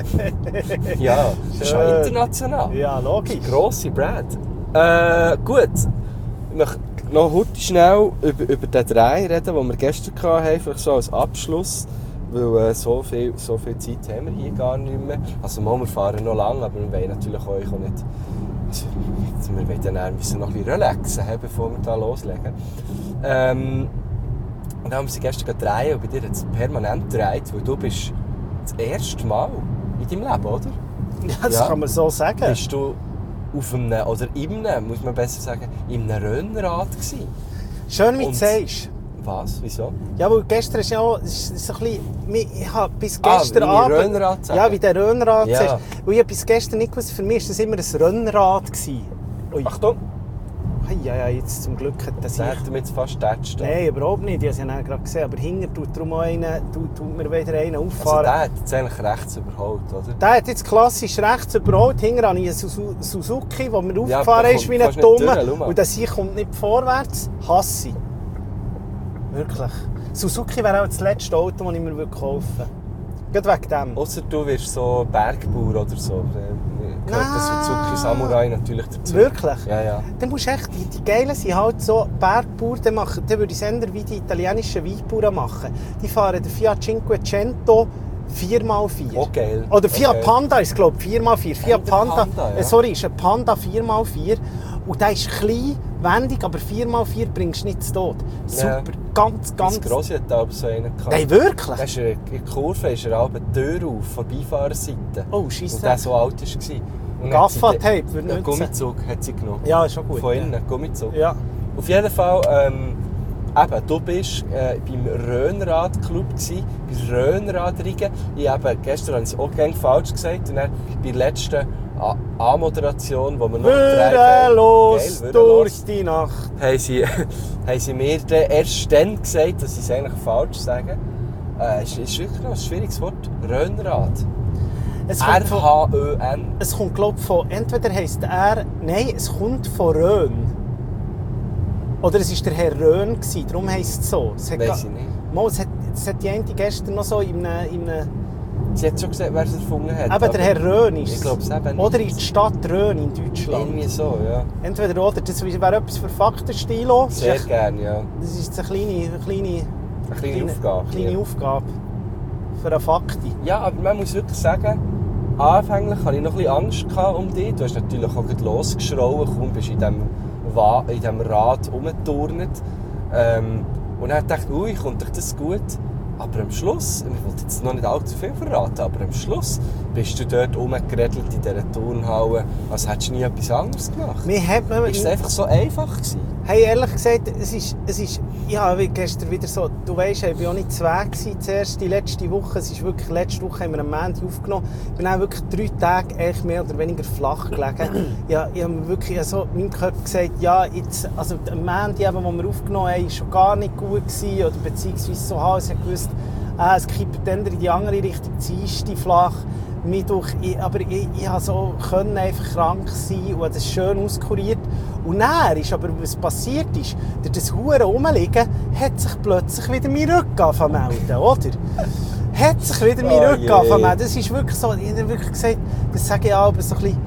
Ja, das ist ja international. Ja, logisch. Die grosse Brand. Äh, gut. Ich möchte noch heute schnell über, über den Dreh reden, den wir gestern hatten, vielleicht so als Abschluss. Weil äh, so, viel, so viel Zeit haben wir hier gar nicht mehr. Also mal, wir fahren noch lange, aber wir wollen natürlich euch auch nicht... Also, wir wollen dann müssen noch ein bisschen relaxen, bevor wir da loslegen. Ähm, und dann haben wir sie gestern gedreht, und bei dir hat es permanent gedreht, weil du bist das erste Mal in deinem Leben, oder? Ja, das Ja. kann man so sagen. Bist du auf einem, oder in einem, muss man besser sagen, in einem Rennrad gewesen? Schön, wie du Und- sagst. Was? Wieso? Ja, weil gestern ist ja auch, es ist so ein bisschen, ich habe bis Ah, gestern wie Abend... Rennrad sagen. Ja, wie der Rennrad Ja. sagst. Weil ich habe bis gestern nicht gewusst, für mich war das immer ein Rennrad gewesen. Ui. Achtung! Ja, ja, jetzt zum Glück hat das Das hat er mir jetzt fast getatscht. Nein, überhaupt nicht. Ich habe es ja gerade gesehen. Aber hinten tut darum auch einen, tut, tut mir wieder einen Also auffahren. der hat jetzt eigentlich rechts überholt, oder? Der hat jetzt klassisch rechts überholt. Hinten habe ich einen Suzu- Suzuki, der mir Ja, aufgefahren aber ist kommt wie ein fast nicht durch, schau Dumme. mal. Und das hier kommt nicht vorwärts. Hasse ich. Wirklich. Suzuki wäre auch das letzte Auto, das ich mir kaufen würde. Gerade wegen dem. Ausser du wirst so Bergbauer oder so. Da gehört das Suzuki Samurai natürlich dazu. Wirklich? Ja, ja. Dann musst du echt, die, die Geilen sind halt so Bergbauer, dann, machen, dann würde ich es eher wie die italienischen Weinbauern machen. Die fahren den Fiat Cinquecento vier mal vier. Oh, geil. Oder Fiat Okay. Panda ist, glaube ich, vier mal vier. Fiat der Panda, Panda, ja. äh, sorry, ist ein Panda vier mal vier. Und der ist klein, wendig, aber vier mal vier bringst du nicht zu Tod. Super, Ja. ganz, ganz... Das Grossi hat aber so einen gehabt. Nein, wirklich? Da ist er, in der Kurve ist er aber die Tür auf, von der Beifahrerseite. Oh, Und scheisse. der so alt war. Und Gaffa-Tape würde Ein nützen. Gummizug hat sie genommen. Ja, ist schon gut. Von ja. innen, Gummizug. Ja. Auf jeden Fall, ähm, eben, du warst äh, beim Röhnrad-Club, bei Röhnradringen. Ich habe gestern habe ich es auch gerne falsch gesagt. Und dann bei der letzten A- Anmoderation, wo wir noch Würdelos durch die Nacht. haben sie, haben sie mir dann erst dann gesagt, dass sie es eigentlich falsch sagen. Äh, es ist wirklich noch ein schwieriges Wort. Röhnrad. Es kommt R von- H Ö N. Es kommt, glaube ich, von... Entweder heisst er... Nein, es kommt von Rhön. Oder es war der Herr Rhön, gewesen, darum heisst es so. Es hat Weiss ga- ich nicht. Mal, es hat, es hat die eine gestern noch so in einem... In einem Sie hat schon gesagt, wer es erfunden hat. eben aber der Herr Rhön ist Ich es. glaube es eben nicht. Oder in der Stadt Rhön in Deutschland. Irgendwie so, ja. Entweder oder. Das wäre etwas für Faktenstilo. Das ist Sehr echt- gerne, ja. Das ist eine kleine, eine kleine, Eine kleine Aufgabe. kleine ja. Aufgabe für eine Fakti. Ja, aber man muss wirklich sagen, anfänglich hatte ich noch ein bisschen Angst um dich. Du hast natürlich auch gleich losgeschrauen, kaum bist du in diesem, Wa- in diesem Rad rumgeturnt. Ähm, und dann dachte ich, ui, kommt euch das gut? Aber am Schluss, ich wollte jetzt noch nicht allzu viel verraten, aber am Schluss bist du dort rumgeredelt in dieser Turnhalle, als hättest du nie etwas anderes gemacht. Mir hat man, Ist es einfach so einfach gewesen? hey, ehrlich gesagt, es ist, es ist, ja, wie gestern wieder so, du weisst, ich war auch nicht zu Weg gewesen, zuerst die letzte Woche, es ist wirklich, letzte Woche haben wir am Montag aufgenommen, ich bin auch wirklich drei Tage eigentlich mehr oder weniger flach gelegen. Ja, ich habe mir wirklich so meinem Körper gesagt, ja, jetzt, also am Montag, eben, wo wir aufgenommen haben, war schon gar nicht gut gewesen, oder beziehungsweise so, ha, ich habe gewusst, ah, es kippt dann in die andere Richtung, ziehst flach, Mittwoch, ich, aber ich, ich konnte so können einfach krank sein und habe das schön auskuriert. Und dann ist aber, was passiert ist, durch das hure Rumliegen hat sich plötzlich wieder mein Rücken angefangen zu melden, oder? Hat sich wieder mein Oh Rücken je. angefangen zu melden. Das ist wirklich so, ich habe wirklich gesagt, das sage ich auch, aber so ein bisschen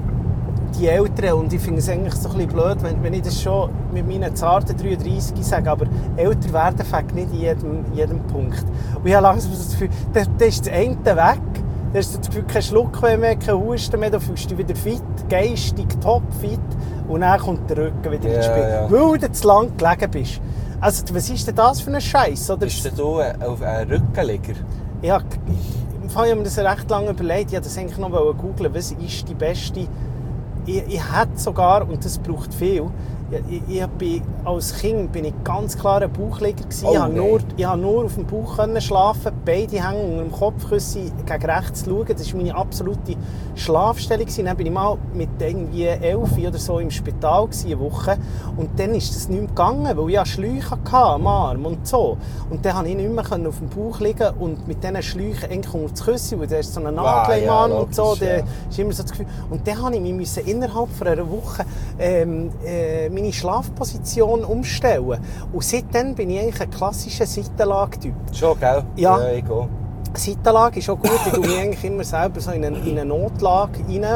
die Älteren, und ich finde es eigentlich so ein bisschen blöd, wenn, wenn ich das schon mit meinen zarten dreiunddreissig sage, aber älter werden fängt nicht in jedem, jedem Punkt. Und ich habe langsam so das Gefühl, da, da ist das eine weg, da hast du das Gefühl, kein Schluck mehr, kein Husten mehr, da fühlst du dich wieder fit, geistig, topfit, und dann kommt der Rücken wieder ins Ja, Spiel, ja. weil du zu lang gelegen bist. Also, was ist denn das für ein Scheiß? Oder? Bist denn du auf einen Rückenliger? Ich habe, im Fall habe ich mir das recht lange überlegt. Ich wollte das eigentlich noch googeln, was ist die beste. Ich, ich hätte sogar, und das braucht viel, ich, ich, ich bin, als Kind bin ich ganz klar ein Bauchliger gewesen. Oh, ich, habe nein. nur, ich habe nur auf dem Bauch können schlafen, beide Hänge unter dem Kopfkissen gegen rechts schauen. Das war meine absolute Schlafstellung gewesen. Dann bin ich mal mit irgendwie elf oder so im Spital gewesen, eine Woche, und dann ist das nicht mehr gegangen, weil ich hatte Schläuche hatte am Arm und so. Und dann konnte ich nicht mehr auf dem Bauch liegen und mit diesen Schläuchen eigentlich unter das Kissen, weil da ist so eine Nadel im ja, Arm und so. logisch, Da ja. ist immer so das Gefühl. Und dann musste ich mich innerhalb von einer Woche ähm, äh, meine Schlafposition umstellen. Und seitdem bin ich eigentlich ein klassischer Seitenlage-Typ. Schon, gell? Ja. Ja, ich gehe. Seitenlage ist auch gut. Ich tue mich eigentlich immer selber so in eine, in eine Notlage rein.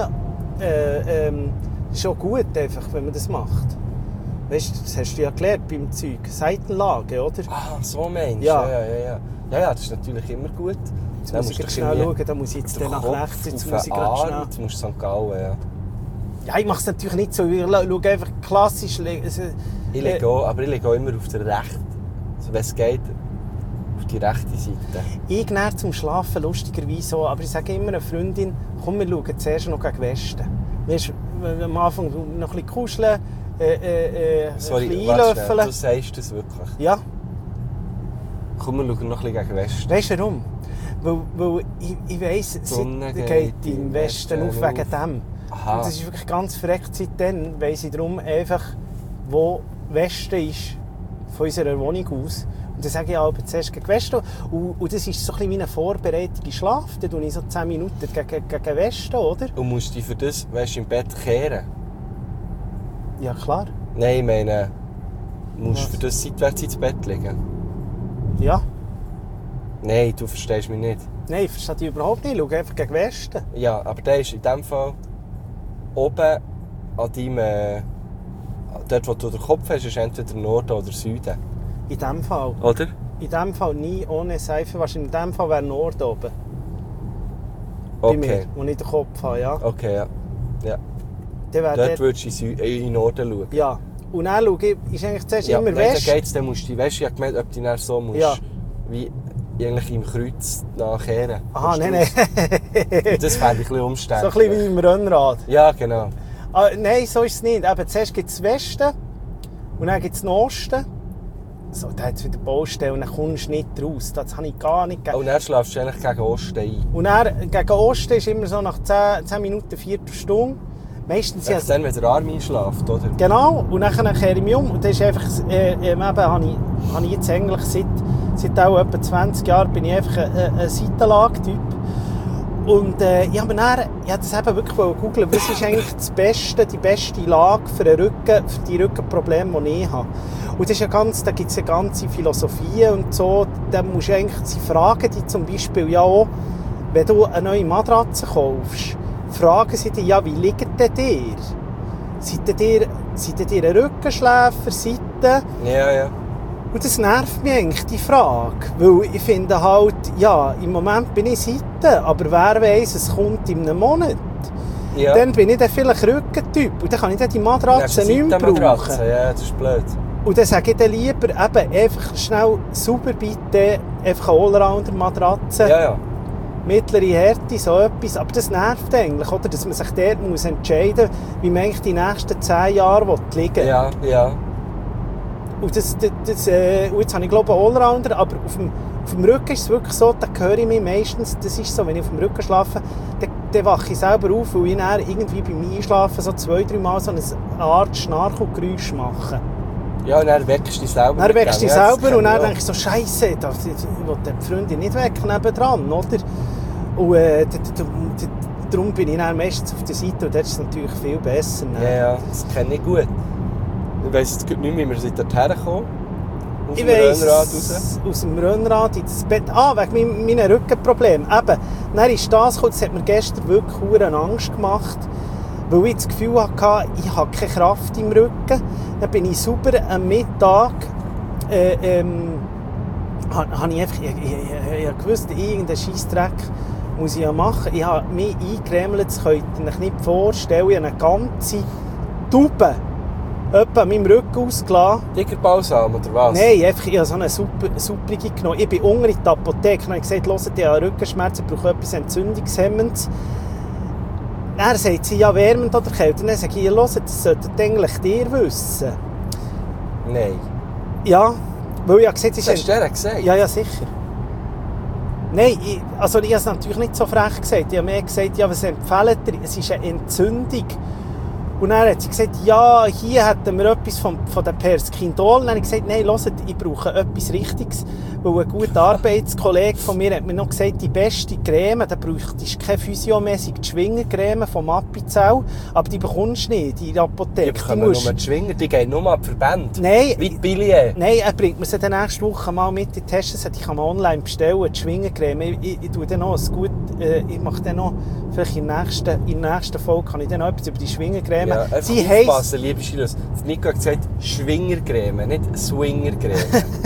Äh, ähm, ist auch gut, einfach, wenn man das macht. Weißt du, das hast du ja gelernt beim Zeug. Seitenlage, oder? Ah, so meinst du? Ja. Ja, ja, ja, ja. Ja, ja, das ist natürlich immer gut. Jetzt muss ich grad schnell schauen, da muss ich jetzt dann nach rechts, jetzt muss ich gerade schnell... Jetzt musst du Sankt Gallen, ja. Ja, ich mache es natürlich nicht so. Ich schaue einfach klassisch. Also, Ich lege auch, aber ich lege auch immer auf der rechten, also wenn es geht, auf die rechte Seite. Ich näher zum Schlafen lustigerweise so, aber ich sage immer einer Freundin, komm, wir schauen zuerst noch gegen Westen. Weißt, du, am Anfang noch ein bisschen kuscheln, äh, äh, äh, Sorry, ein bisschen warte schnell, einlöffeln. du sagst das wirklich. Ja, Komm, wir schauen noch ein bisschen gegen Westen. weißt du warum? Weil, weil ich, ich weiss, es Sonne geht, geht geht im Westen auf Westen wegen auf. dem. Aha. Und das ist wirklich ganz verreckt. Seitdem weiss ich darum einfach, wo Westen ist von unserer Wohnung aus. Und dann sage ich aber zuerst gegen Westen. Und, und das ist so ein bisschen wie eine Vorbereitung in Schlaf. Dann tue ich so zehn Minuten gegen, gegen Westen, oder? Und musst dich für das, weißt du, im Bett kehren? Ja, klar. Nein, ich meine, musst du Was? für das seitwärts ins Bett liegen? Ja. Nein, du verstehst mich nicht. Nein, ich verstehe dich überhaupt nicht. Ich schaue einfach gegen Westen. Ja, aber der ist in dem Fall oben an deinem... Äh, dort, wo du den Kopf hast, ist entweder Norden oder Süden. In diesem Fall. Oder? In diesem Fall nie ohne Seife. Wahrscheinlich in diesem Fall wäre Nord oben. Bei mir, Okay. wo ich den Kopf habe, ja. Okay, ja. ja. Dann wäre Dort dort- würdest du in, Sü äh, in den Norden schauen. Ja. Und dann schaue ich, ist eigentlich zuerst Ja, immer nein, West. dann geht's, dann musst du, weißt du, ich habe gemeint, ob du dann so musst, Ja. wie eigentlich im Kreuz nachkehren. Aha, nein, Verstehst nein. du? Das fände ich ein bisschen So umständlich. ein bisschen wie im Rennrad. Ja, genau. Ah, nein, so ist es nicht. Eben, zuerst gibt es Westen und dann gibt es den Osten so, da hat es wieder Baustellen, dann kommst du nicht raus. Das habe ich gar nicht gegeben. Und dann schläfst du eigentlich gegen Osten ein. Und dann, gegen Osten ist immer so nach zehn Minuten, Viertelstunde. Meistens Echt dann, wenn der Arm einschläft, oder? Genau, und dann kehre ich mich um. Und das ist einfach, äh, eben, habe ich, habe ich jetzt eigentlich seit, seit auch etwa zwanzig Jahren bin ich einfach ein, ein Seitenlage-Typ. Und äh, ich habe dann, ich habe das eben wirklich googeln, was ist eigentlich das Beste, die beste Lage für den Rücken, für die Rückenprobleme, die ich habe. Und das ist ja ganz, da gibt es ja ganze Philosophien und so. Da musst du eigentlich, sie fragen dich zum Beispiel ja auch, wenn du eine neue Matratze kaufst, fragen sie dich, ja, wie liegt denn dir? Seid ihr, seid ihr ein Rückenschläfer, Seiten? Ja, ja. Und das nervt mich eigentlich, die Frage. Weil ich finde halt, ja, im Moment bin ich Seiten, aber wer weiss, es kommt in einem Monat. Ja. Dann bin ich dann vielleicht Rückentyp und dann kann ich dann die Matratze nicht mehr brauchen. Ja, das ist blöd. Und dann sage ich dann lieber, eben, einfach schnell sauber bitte, einfach eine Allrounder-Matratze. Ja, ja. Mittlere Härte, so etwas. Aber das nervt eigentlich, oder? Dass man sich dort muss entscheiden muss, wie man eigentlich die nächsten zehn Jahre liegen will. Ja, ja. Und, das, das, das, äh, und jetzt habe ich glaube ich einen Allrounder, aber auf dem, auf dem Rücken ist es wirklich so, da höre ich mich meistens, das ist so, wenn ich auf dem Rücken schlafe, dann, dann wache ich selber auf, weil ich dann irgendwie beim Einschlafen so zwei, drei Mal so eine Art Schnarchelgeräusch mache. Ja, und dann weckst du dich selber. Dann weckst du dich ja, selber und dann ja. denke ich so, Scheisse, da will die Freundin nicht weg nebendran, oder? Und äh, darum bin ich dann meistens auf der Seite und das ist natürlich viel besser. Ne? Ja, ja, das kenne ich gut. Ich weiss jetzt nicht mehr, wie wir dorthin kommen. Aus Ich dem weiss, Rennrad raus. aus dem Rennrad ins Bett. Ah, wegen meinen Rückenproblemen. Eben, dann ist das gekommen, das hat mir gestern wirklich verdammt Angst gemacht, weil ich das Gefühl hatte, ich habe keine Kraft im Rücken. Dann bin ich sauber am Mittag, äh, ähm, habe ich einfach, ich, ich, ich, ich gewusst, irgendeinen Scheissdreck muss ich ja machen. Ich habe mich eingecremelt, das könnt ihr euch nicht vorstellen, ich habe eine ganze Tube etwa an meinem Rücken ausgelassen. Tigerbalsam oder was? Nein, einfach, ich habe so eine super, Supprige genommen. Ich bin unten in die Apotheke und habe gesagt, hört, ich habe Rückenschmerzen, ich brauche etwas Entzündungshemmendes. Dann sagt sie, ja, wärmend oder kalt. Und dann sage ich, hört, das solltet eigentlich dir wissen. Nein. Ja, weil ich habe gesagt, es ist... Das hast du dir gesagt? Ja, ja, sicher. Nein, ich, also ich habe es natürlich nicht so frech gesagt. Ich habe mir gesagt, ja, was empfehlen dir? Es ist eine Entzündung. Und dann hat sie gesagt, ja, hier hätten wir etwas von, von der Perskindol. Dann habe ich gesagt, nein, hört, ich brauche etwas Richtiges. Weil ein guter Arbeitskollege von mir hat mir noch gesagt, die beste Creme, da brauchst du keine physiomäßige Schwingercreme vom Appenzell, aber die bekommst du nicht in der Apotheke. Die bekommen nur die Schwinger, die gehen nur ab Verbände. Nein. Wie die Billie. Nein, er bringt mir sie dann nächste Woche mal mit in die Tests. Ich kann mal online bestellen, die Schwingercreme. Ich, ich, ich, tue dann noch ein gut, äh, ich mache dann noch, vielleicht in der nächsten, in der nächsten Folge kann ich dann noch etwas über die Schwingercreme. Ja, sie aufpassen, heisst, liebe Schüler. Nico hat gesagt, Schwingercreme, nicht Swingercreme.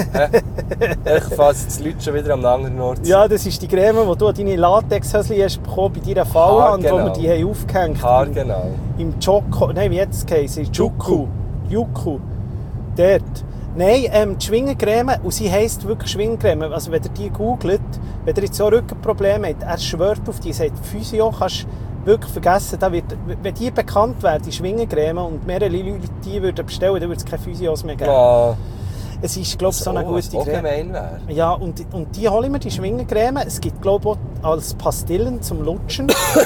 Ich fasse jetzt die Leute schon wieder am anderen Ort. ja, das ist die Creme, die du an deine Latexhösli hast bekommen bei deiner Fallhand, genau. wo wir die haben aufgehängt Haar, haben. genau. Im Joko, nein, wie hat es geheißen? Juku. Juku. Dort. Nein, ähm, die Schwingercreme, und sie heisst wirklich Schwingercreme. Also wenn ihr die googelt, wenn ihr jetzt so Rückenprobleme habt, er schwört auf die, sagt, Physio kannst du wirklich vergessen. Da wird, wenn die bekannt wäre, die Schwingercreme, und mehrere Leute die würden bestellen, dann würde es keine Physios mehr geben. Ja. Es ist, glaube ich, so eine gute was Creme. gemein wäre. Ja, und, und die hole ich mir, die Schwingercreme. Es gibt, glaube ich, auch als Pastillen zum Lutschen.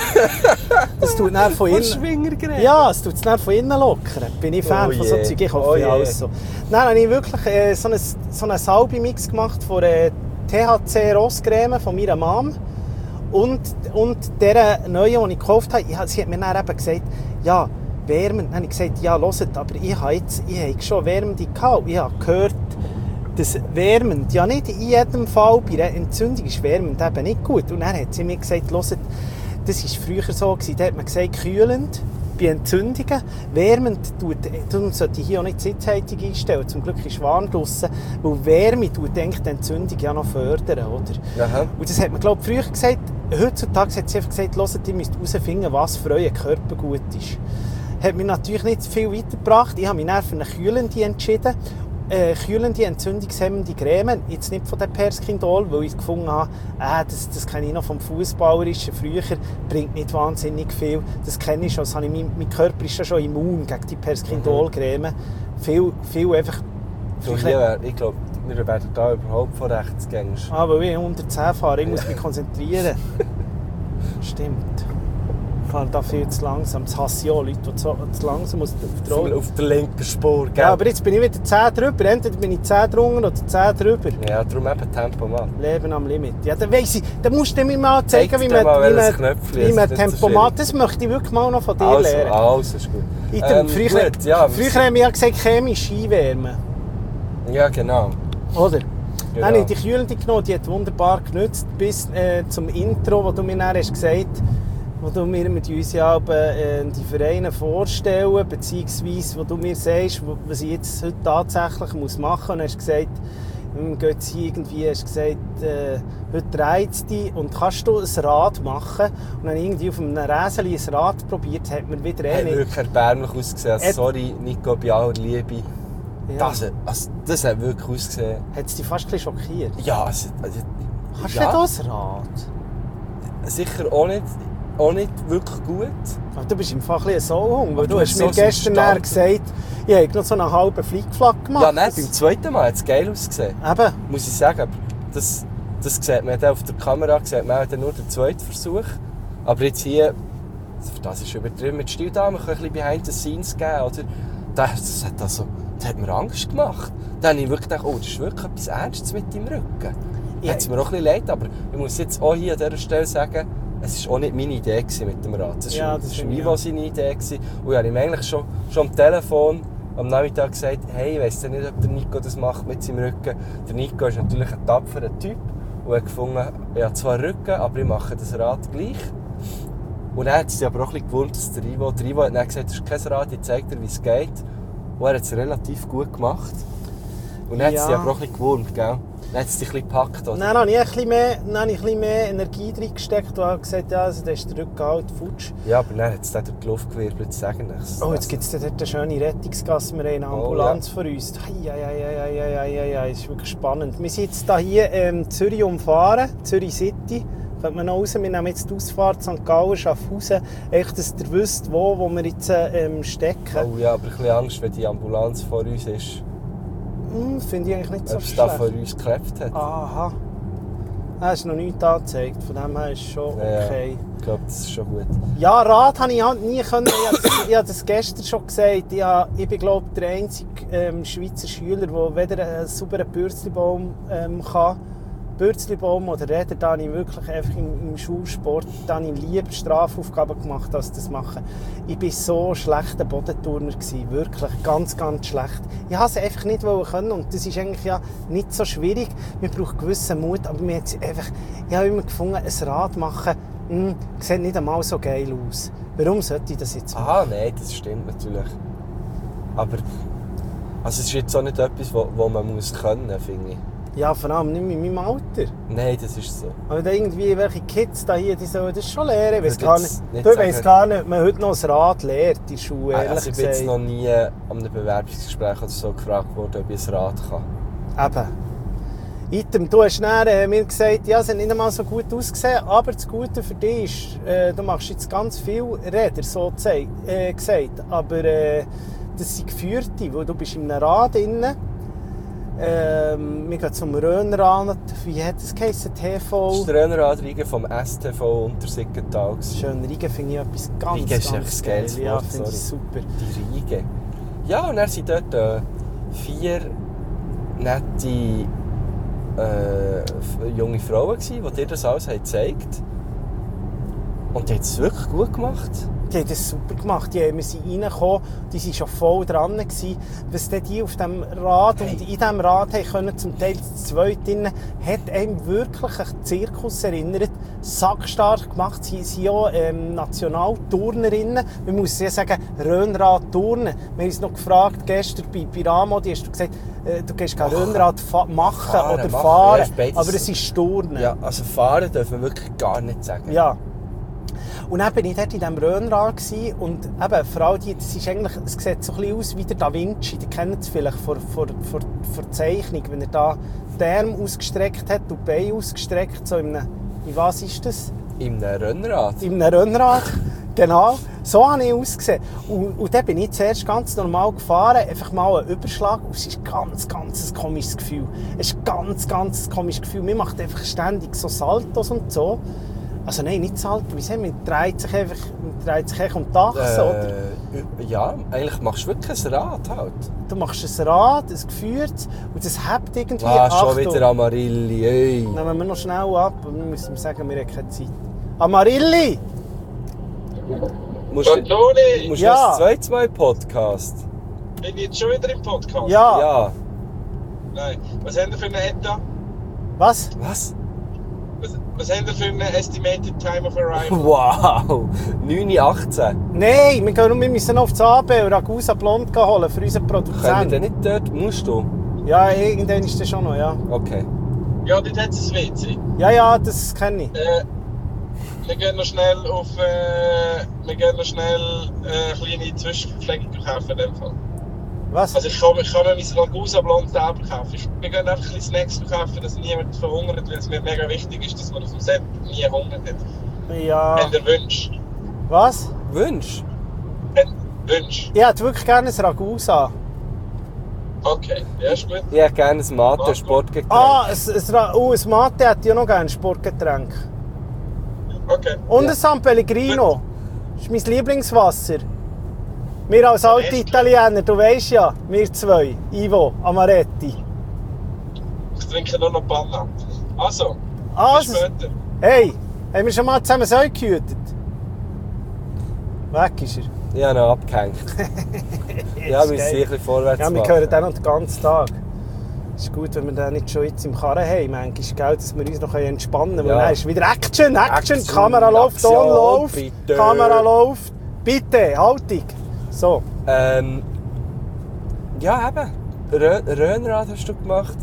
Das tut dann von innen... Schwingercreme? Ja, es tut es dann von innen lockern. Bin ich Fan Oh von so je. Zeug, ich hoffe Oh ja je. alles so. Dann habe ich wirklich äh, so einen so eine Salbei-Mix gemacht von der T H C-Rosscreme von meiner Mom und, und der neuen, die ich gekauft habe. Ich, sie hat mir dann eben gesagt, ja, wärmend. Dann habe ich gesagt, ja, hört, aber ich habe jetzt ich habe schon wärmende gehabt. Ich habe gehört, dass wärmend, ja nicht in jedem Fall, bei einer Entzündung ist wärmend eben nicht gut. Und dann hat sie mir gesagt, hört, das war früher so gewesen, da hat man gesagt, kühlend bei Entzündungen. Wärmend tut, darum sollte ich hier auch nicht die Sitzheizung einstellen. Zum Glück ist es warm draussen, weil Wärme tut eigentlich die Entzündung ja noch fördern, oder? Aha. Und das hat man, glaube ich, früher gesagt. Heutzutage hat sie einfach gesagt, hört, ihr müsst herausfinden, was für euren Körper gut ist. Hat mich natürlich nicht viel weitergebracht. Ich habe mich dann für eine kühlende entschieden. Äh, kühlende, entzündungshemmende Creme, jetzt nicht von der Perskindol, weil ich gefunden habe, äh, das, das kenne ich noch vom Fußballerischen früher, bringt nicht wahnsinnig viel. Das kenne ich schon, das habe ich, mein, mein Körper ist ja schon immun gegen die Perskindol-Creme. Viel, viel einfach Du, hier, ich glaube, wir werden da überhaupt von rechts gehen. Ah, weil ich hundertzehn fahre, ich muss mich konzentrieren. Stimmt. Ich fahre da viel zu langsam. Das hasse ich auch, Leute, die zu, zu langsam auf der Rolle. Auf der linken Spur, gell? Ja, aber jetzt bin ich wieder zehn drüber. Entweder bin ich zehn drunter oder zehn drüber. Ja, darum eben Tempomat. Leben am Limit. Ja, dann weiss ich, dann musst du mir mal zeigen, Zeig wie dir man, mal, wie man, Knöpfchen wie man ist, das ist Tempomat... Das möchte ich wirklich mal noch von dir Also, lernen. also ist gut. Item, Ähm, früher gut, ja, früher haben wir ja gesagt, chemisch einwärmen. Ja, genau. Oder? Genau. Dann habe ich die Kühlende genommen, die hat wunderbar genützt, bis äh, zum Intro, wo du mir dann hast gesagt, wo du mir mit uns ja äh, die Vereine vorstellen, beziehungsweise wo du mir sagst, was ich jetzt heute tatsächlich muss machen muss. Und hast gesagt, geht es hier irgendwie, hast gesagt, äh, heute dreht es dich und kannst du ein Rad machen. Und dann irgendwie auf einem Räseli ein Rad probiert, hat man wieder Hat eine... wirklich erbärmlich ausgesehen. Et- Sorry, Nico, bei aller Liebe. Ja. Das, also, das hat wirklich ausgesehen. Hat es dich fast ein bisschen schockiert? Ja, also, also, Hast ja, du denn ein Rad? sicher auch nicht, auch nicht wirklich gut. Ach, du bist im Fall ein bisschen ein Sauhung, weil Aber du du hast hast mir so gestern Stand- dann gesagt, ich habe noch so einen halben Flickflack gemacht. Ja, nein, beim zweiten Mal hat es geil ausgesehen. Eben. Muss ich sagen. Aber das, das sieht man dann auf der Kamera, sieht man dann nur den zweiten Versuch. Aber jetzt hier, das ist übertrieben mit Stil da, man kann ein bisschen behind the scenes geben, oder? Das, das, hat also, das hat mir Angst gemacht. Dann habe ich wirklich gedacht, oh, das ist wirklich etwas Ernstes mit deinem Rücken. Ja. Hat es mir auch ein bisschen leid, aber ich muss jetzt auch hier an dieser Stelle sagen, es war auch nicht meine Idee mit dem Rad. Es Ja, war das das finde ich Ivo auch. seine Idee. Gewesen. Und ich habe ihm eigentlich schon, schon am Telefon am Nachmittag gesagt, hey, ich weiss ja nicht, ob der Nico das macht mit seinem Rücken. Der Nico ist natürlich ein tapferer Typ und hat gefunden, ich habe zwar Rücken, aber ich mache das Rad gleich. Und dann hat es sich aber auch ein bisschen gewundert, dass der Ivo, der Ivo hat dann gesagt, das ist kein Rad, ich zeige dir, wie es geht. Und er hat es relativ gut gemacht. Und dann Ja. hat es dich aber auch ein bisschen gewurmt, gell? Dann hat es dich ein bisschen gepackt, oder? Dann habe ich ein bisschen mehr, dann habe ich ein bisschen mehr Energie reingesteckt und habe gesagt, ja, also, da ist der Rücken halt futsch. Ja, aber dann hat es dann durch die Luft gewirbelt, sagen nichts. Oh, jetzt gibt es dort eine schöne Rettungsgasse, wir haben eine Ambulanz Oh, ja. vor uns. Ei, ei, ei, ei, ei, ei, ei, ei, das ist wirklich spannend. Wir sind jetzt hier ähm, Zürich umfahren, Zürich City. Kommt man noch raus, wir nehmen jetzt die Ausfahrt Sankt Gallen, Schaffhausen. Echt, dass ihr wisst, wo, wo wir jetzt ähm, stecken. Oh ja, aber ein bisschen Angst, wenn die Ambulanz vor uns ist. Hm, finde ich eigentlich nicht so Ob es da schlecht. vor uns geklebt hat. Aha. Ah, ist noch nichts angezeigt, von dem her ist es schon okay. Ja, ich glaube, das ist schon gut. Ja, Rad habe ich halt nie können. Ich habe das, ich habe das gestern schon gesagt. Ich, habe, ich bin, glaube ich, der einzige ähm, Schweizer Schüler, der weder einen sauberen Bürzelbaum ähm, kann. Bürzelbaum oder Räder, da habe ich wirklich einfach im, im Schulsport da habe ich lieber Strafaufgaben gemacht, als das machen. Ich war so ein schlechter Bodenturner gewesen, wirklich ganz, ganz schlecht. Ich wollte es einfach nicht können und das ist eigentlich ja nicht so schwierig. Man braucht gewissen Mut, aber mir hat einfach, ich habe immer gefunden, ein Rad machen, mh, sieht nicht einmal so geil aus. Warum sollte ich das jetzt machen? Ah, nein, das stimmt natürlich. Aber also es ist jetzt auch nicht etwas, wo, wo man muss können, finde ich. Ja, vor allem nicht in meinem Alter. Nein, das ist so. Aber da irgendwie welche Kids da hier, die sollen das schon lernen. Ich weiss Ich gar würd nicht, jetzt nicht du weiss sagen- gar nicht, ob man heute noch ein Rad lehrt in der Schule, ehrlich Also ich bin jetzt gesagt. noch nie an einem Bewerbungsgespräch oder so gefragt worden, ob ich ein Rad kann. Eben. Item, du hast dann, äh, mir gesagt, ja, es hat nicht einmal so gut ausgesehen, aber das Gute für dich ist, äh, du machst jetzt ganz viele Räder, so zei- äh, gesagt, aber äh, das sind geführte, weil du bist in einem Rad drin. Ähm, wir gehen zum Röhnrad, wie hat das geheißen? T V? Das ist der Röhnrad-Riege vom S T V Untersiggental. Schön, Riegen finde ich etwas ganz, Riegen ist ganz echt ein geil. geiles Ja, Wort, finde ich sorry. super. Die Riege. Ja, und dann sind dort äh, vier nette äh, f- junge Frauen gewesen, die dir das alles haben gezeigt. Und die haben es wirklich gut gemacht. Die haben das super gemacht. Die, wir sind reingekommen, die waren schon voll dran gewesen. Was denn die auf diesem Rad Hey. und in diesem Rad haben können, zum Teil zu zweit drin, hat einem wirklich an Zirkus erinnert. Sackstark gemacht. Sie sind auch ähm, Nationalturnerinnen. Man muss ja sagen, Röhnrad-Turnen. Wir haben uns noch gefragt, gestern bei, bei Ramo, die hast du gesagt, äh, du gehst kein Röhnrad fa- machen Fahren, oder machen. fahren. Ja, ist beides aber so. es ist Turnen. Ja, also fahren dürfen wir wirklich gar nicht sagen. Ja. Und dann war ich dort in diesem Röhnrad und eben, vor allem die, das ist eigentlich, es sieht so ein bisschen aus wie der Da Vinci, die kennen es vielleicht vor, vor, vor, vor Zeichnung, wenn er da die Arme ausgestreckt hat und die Beine ausgestreckt, so in einem, wie was ist das? In einem Rennrad. In einem Röhnrad, genau. So habe ich ausgesehen. Und, und dann bin ich zuerst ganz normal gefahren, einfach mal einen Überschlag. Und es ist ein ganz, ganz ein komisches Gefühl. Es ist ein ganz, ganz komisches Gefühl. Mir macht einfach ständig so Saltos und so. Also nein, nicht Salto. Wie sagen wir? Man dreht sich einfach, man dreht sich einfach um die Achse, Äh, oder? Ja, eigentlich machst du wirklich ein Rad halt. Du machst ein Rad, ein geführtes, und das hebt irgendwie. Ah, schon Achtung, wieder Amarilli, ey. nehmen wir noch schnell ab. Und dann müssen wir sagen, wir haben keine Zeit. Amarilli! Musst du Antoni, musst Ja. noch das zweite Mal Podcast? bin ich jetzt schon wieder im Podcast? Ja. Ja. Nein. Was haben wir für eine ETA? Was? Was? Was, was haben wir für eine Estimated Time of Arrival? Wow! neun Uhr achtzehn. Nein, wir, gehen, wir müssen noch auf das A B und Ragusa Blond holen für unseren Können wir Produzenten. denn nicht dort? Musst du? Ja, irgendwann ist das schon noch, ja. Okay. Ja, dort hat es ein W C. Ja, ja, das kenne ich. Äh, wir gehen noch schnell auf. Äh, wir gehen noch schnell äh, eine kleine Zwischenverpflegung kaufen in dem Fall. Was? Also ich kann, ich kann mir mein Ragusa Blond selber kaufen. Ich, wir gehen einfach ein bisschen Snacks kaufen, dass niemand verhungert, weil es mir mega wichtig ist, dass man auf dem Set nie Hunger hat. Ja. Wenn ihr wünscht. Was? Wünsch? Wenn wünscht. Ich hätte wirklich gerne ein Ragusa. Okay, ja, ist gut. Ich hätte gerne ein Mate-Sportgetränk. Ah, ein, ein, Ra- oh, ein Mate hätte ich noch gerne, ein Sportgetränk. Okay. Und Ja. ein San Pellegrino. Das ist mein Lieblingswasser. Wir als alte Amaretti. Italiener, du weißt ja, wir zwei, Ivo, Amaretti. Ich trinke nur noch Banana. Also, Ah, bis es- später. Hey, haben wir schon mal zusammen Säu gehütet? Weg ist er. Ich habe ihn abgehängt. Ja, wir müssen geil. ein bisschen vorwärts Ja, wir machen. hören den noch den ganzen Tag. Es ist gut, wenn wir den nicht schon jetzt im Karren haben, manchmal, gell, dass wir uns noch entspannen können. Ja. Und dann ist wieder Action, Action, Action, Kamera läuft, Ton Aktion, läuft, bitte. Kamera läuft. Bitte, Haltung. So, Ähm, ja, eben. Rö Röhnrad hast du gemacht.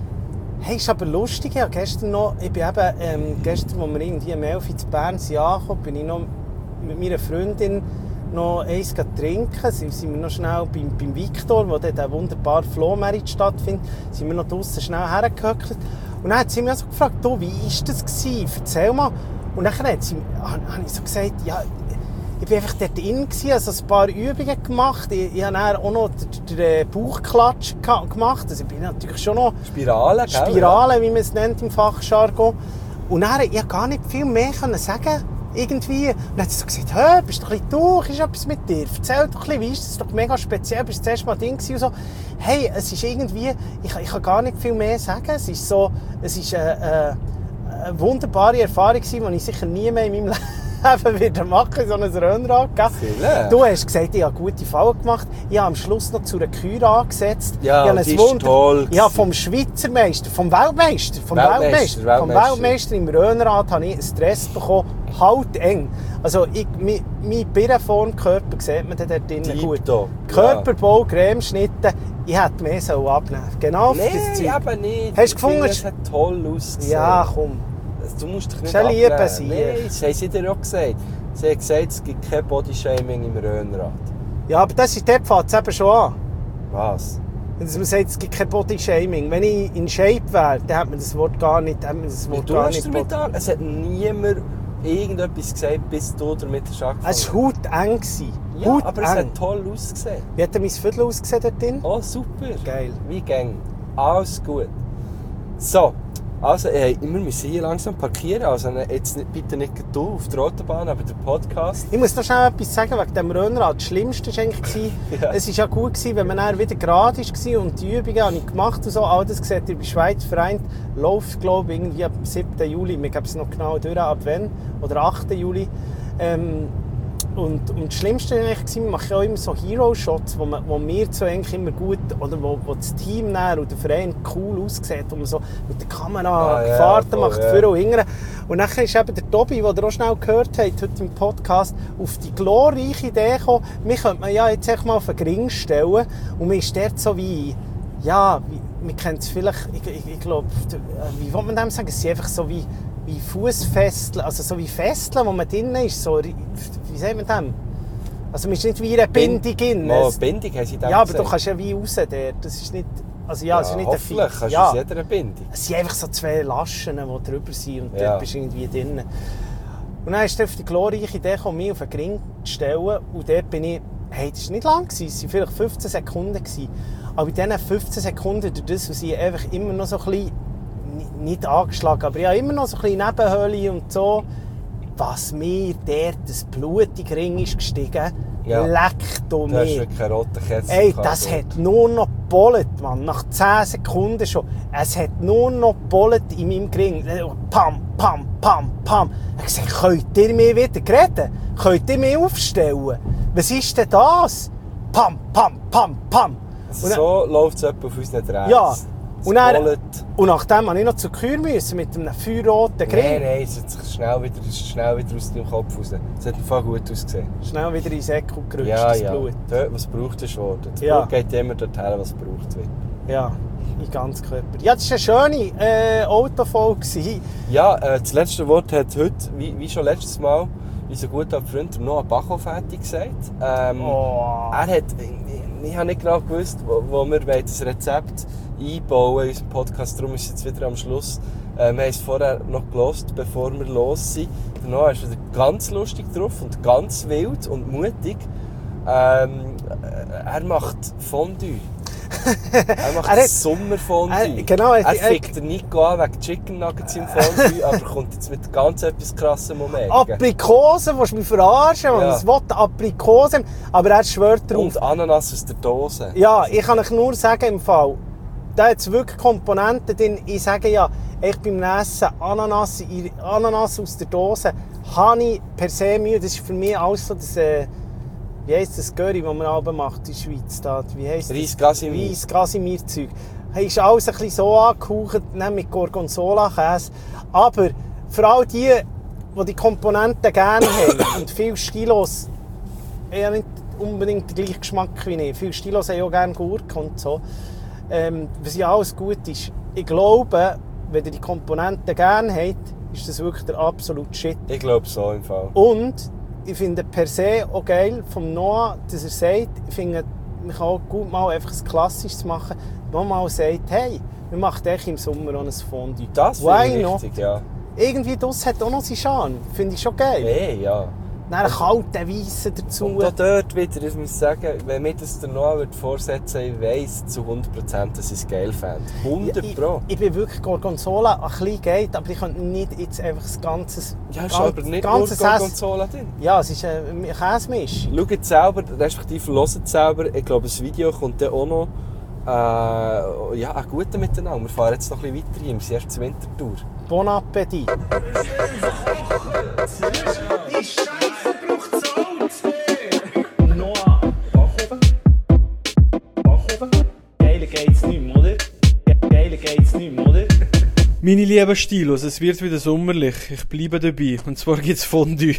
hey, ist aber lustig, ja, gestern noch, ich bin eben, ähm, gestern, als wir irgendwie um elf Uhr in Bern sind angekommen, bin ich noch mit meiner Freundin noch eins trinken. Sind sind wir noch schnell beim, beim Victor, wo dort ein wunderbarer Flohmarkt stattfindet, sind wir noch draussen schnell hergehöckelt. Und dann hat sie mich so gefragt, du, wie war das gewesen? Erzähl mal. Und dann hat sie, habe ich so gesagt, ja, ich war einfach dort drin, also ein paar Übungen gemacht. Ich, ich habe dann auch noch den, den Bauchklatsch gemacht. Also ich bin natürlich schon noch Spirale, gell? Spirale, wie man es nennt im Fachjargon. Und dann konnte ich gar nicht viel mehr sagen. Irgendwie. Und dann hat sie so gesagt, hä, bist du ein bisschen durch, ist etwas mit dir? Erzähl doch ein bisschen, wie ist das doch mega speziell, bist du das erste Mal drin gewesen und so. Hey, es ist irgendwie, ich, ich kann gar nicht viel mehr sagen. Es ist so, es ist eine, eine wunderbare Erfahrung gewesen, die ich sicher nie mehr in meinem Leben wieder machen, so ein Rennrad. Gell? Viele. Du hast gesagt, ich habe gute Fallen gemacht. Ich habe am Schluss noch zu einer Kür angesetzt. Ja, ich habe die ein ist Wunder- toll Ich habe gewesen. vom Schweizer Meister, vom Weltmeister, vom Weltmeister, Weltmeister, vom Weltmeister. Weltmeister im Röhnrad habe ich einen Stress bekommen, halt eng. Also ich, mein, mein Birrenform-Körper sieht man dort drinnen gut. Tipptopp, Körperbau, Cremeschnitte, ich hätte mehr so abnehmen. Genau für das Nein, Zeug. eben nicht. Hast du Ich gefunden, finde, es- es hat toll ausgesehen. Ja, komm. Du musst dich nicht Ist eine Liebe, abnehmen. sie. Nein, das haben sie dir auch gesagt. Sie haben gesagt, es gibt kein Bodyshaming im Röhnrad. Ja, aber das ist dort fängt es eben schon an. Was? Dass man sagt, es gibt kein Bodyshaming. Wenn ich in Shape wäre, dann hat man das Wort gar nicht, hat man das Wie Wort du gar hast nicht damit an? Es hat niemand irgendetwas gesagt, bis du damit hast angefangen. Es war hauteng. Ja, Hauteng. aber es hat toll ausgesehen. Wie hat denn mein Viertel ausgesehen dort drin? Oh, super. Geil. Wie gang. Alles gut. So, also ey, wir müssen hier langsam parkieren. Also jetzt nicht, bitte nicht du auf der Autobahn, aber der Podcast. Ich muss noch schnell etwas sagen wegen dem Röhnrad. Das Schlimmste war eigentlich, Ja. es war ja gut gewesen, wenn man dann wieder gerade war und die Übungen habe ich gemacht und so. All das seht ihr bei Schweiz vereint. Läuft, glaube ich, irgendwie ab siebten Juli. Wir geben es noch genau durch, ab wann. Oder achten Juli. Ähm, Und, und das Schlimmste war eigentlich, wir machen ja auch immer so Hero-Shots, wo, man, wo wir so eigentlich immer gut, oder wo, wo das Team näher und der Verein cool aussieht, wo man so mit der Kamera Ah, ja, Fahrten voll, macht, ja. vorne und hinten. Und dann ist eben der Tobi, den ihr auch schnell gehört habt, heute im Podcast, auf die glorreiche Idee gekommen, wir könnten man ja jetzt echt mal auf einen Ring stellen und man ist dort so wie, ja, wie, man kennt es vielleicht, ich, ich, ich glaube, wie will man dem sagen, es sind einfach so wie, wie Fußfesseln, also so wie Fesseln, wo man drin ist, so, wie sagt man dem? Also man ist nicht wie eine Bindung drin. Oh, Es- Bindung haben sie dann ja, aber gesagt. du kannst ja wie raus dort, das ist nicht, also ja, Ja, es ist nicht hoffentlich ein kannst Fix. du Ja. aus jeder Bindung. Es sind einfach so zwei Laschen, die drüber sind und Ja. dort bist du irgendwie drin. Und dann ist er auf die glorreiche Idee gekommen, mich auf den Ring zu stellen. Und dort bin ich, hey, das war nicht lang, es waren vielleicht fünfzehn Sekunden. Aber in diesen fünfzehn Sekunden, durch das, was ich einfach immer noch so ein bisschen, nicht angeschlagen, aber ich habe immer noch so ein bisschen Nebenhöhle und so, was mir dort das Blut in den Ring ist gestiegen, Ja. leckt um Du hast mich. wirklich einen roten Ketzer Ey, gehabt, das dort. hat nur noch gebollet, Mann. Nach zehn Sekunden schon. Es hat nur noch gebollet in meinem Ring. Pam, pam, pam, pam. Ich habe gesagt, könnt ihr mich wieder reden? Könnt ihr mich aufstellen? Was ist denn das? Pam, pam, pam, pam. Also Und dann- so läuft es etwa auf unseren Drehs. Ja. Es Und, dann, bollet. und nachdem musste ich noch zur Kür müssen, mit einem feuerroten Nein, Ring. nein, es hat sich schnell wieder, es ist schnell wieder aus deinem Kopf raus. Es hat einfach gut ausgesehen. Schnell wieder in den Säckel gerutscht, Ja, das ja. Blut. Dort, was gebraucht ist worden. Das Ja. Blut geht immer dorthin, was gebraucht wird. Ja, in ganz Körper. Ja, das war eine schöne äh, Autofolge. Ja, äh, das letzte Wort hat heute, wie, wie schon letztes Mal, unser guter Freund Noah Bacho fertig gesagt. Ähm, Oh. Er hat, ich, ich habe nicht genau gewusst, wo, wo wir das Rezept einbauen in unseren Podcast. Darum ist es jetzt wieder am Schluss. Äh, wir haben es vorher noch gehört, bevor wir los sind. Der Noah ist wieder ganz lustig drauf und ganz wild und mutig. Ähm, er macht Fondue. Er macht Er hat- Sommerfondue. er- genau, er- er er- fickt den Nico an wegen Chicken Nuggets im Fondue, aber kommt jetzt mit ganz etwas krassem Moment. Aprikosen, willst du mich verarschen? Ja. Ja. Das Wort Aprikosen, aber er schwört drauf. Und Ananas aus der Dose. Ja, ich kann euch nur sagen, im Fall, da hat es wirklich Komponenten drin. Ich sage ja, ich beim Essen Ananas, Ananas aus der Dose, habe ich per se Mühe. Das ist für mich alles so das, äh, wie heisst das Curry, das man alle macht in der Schweiz? Da? Wie heisst das? Reis Casimir. Reis Casimir-Zeug. Hey, ist alles ein bisschen so angehaucht, nicht mit Gorgonzola-Käse. Aber für all die, die die Komponenten gerne haben und viele Stilos, ich habe nicht unbedingt den gleichen Geschmack wie ich. Viele Stilos haben auch gerne Gurken und so. Ähm, was ja alles gut ist. Ich glaube, wenn ihr die Komponenten gerne habt, ist das wirklich der absolute Shit. Ich glaube so im Fall. Und ich finde per se auch geil vom Noah, dass er sagt, ich finde, man kann auch gut mal einfach ein klassisches machen, wo man mal sagt, hey, wir machen echt im Sommer auch ein Fondue. Das finde Why ich not? richtig, ja. Irgendwie das hat auch noch seinen Charme. Finde ich schon geil. Hey, ja. Dann einen kalten Weissen dazu. Und auch dort wieder, ich muss sagen, wenn mir das der Noah würde vorsetzen, ich weiss zu hundert Prozent, dass ich es geil fände. hundert ich, Pro. ich bin wirklich Gorgonzola ein bisschen geht, aber ich könnte nicht jetzt einfach das ganze... Ja, ist aber nicht nur Gorgonzola drin. Ja, es ist eine Käsemischung. Schaut es selber, respektive hört es selber. Ich glaube, das Video kommt dann auch noch. Äh, ja, ein guter Miteinander. Wir fahren jetzt noch ein bisschen weiter hin. Wir sind erst zur Wintertour. Bon Appetit. Noah, Backofen. Backofen. Geiler geht's nicht mehr, oder? Geiler geht's nicht mehr, oder? Meine lieben Stilos, es wird wieder sommerlich. Ich bleibe dabei. Und zwar gibt's Fondue.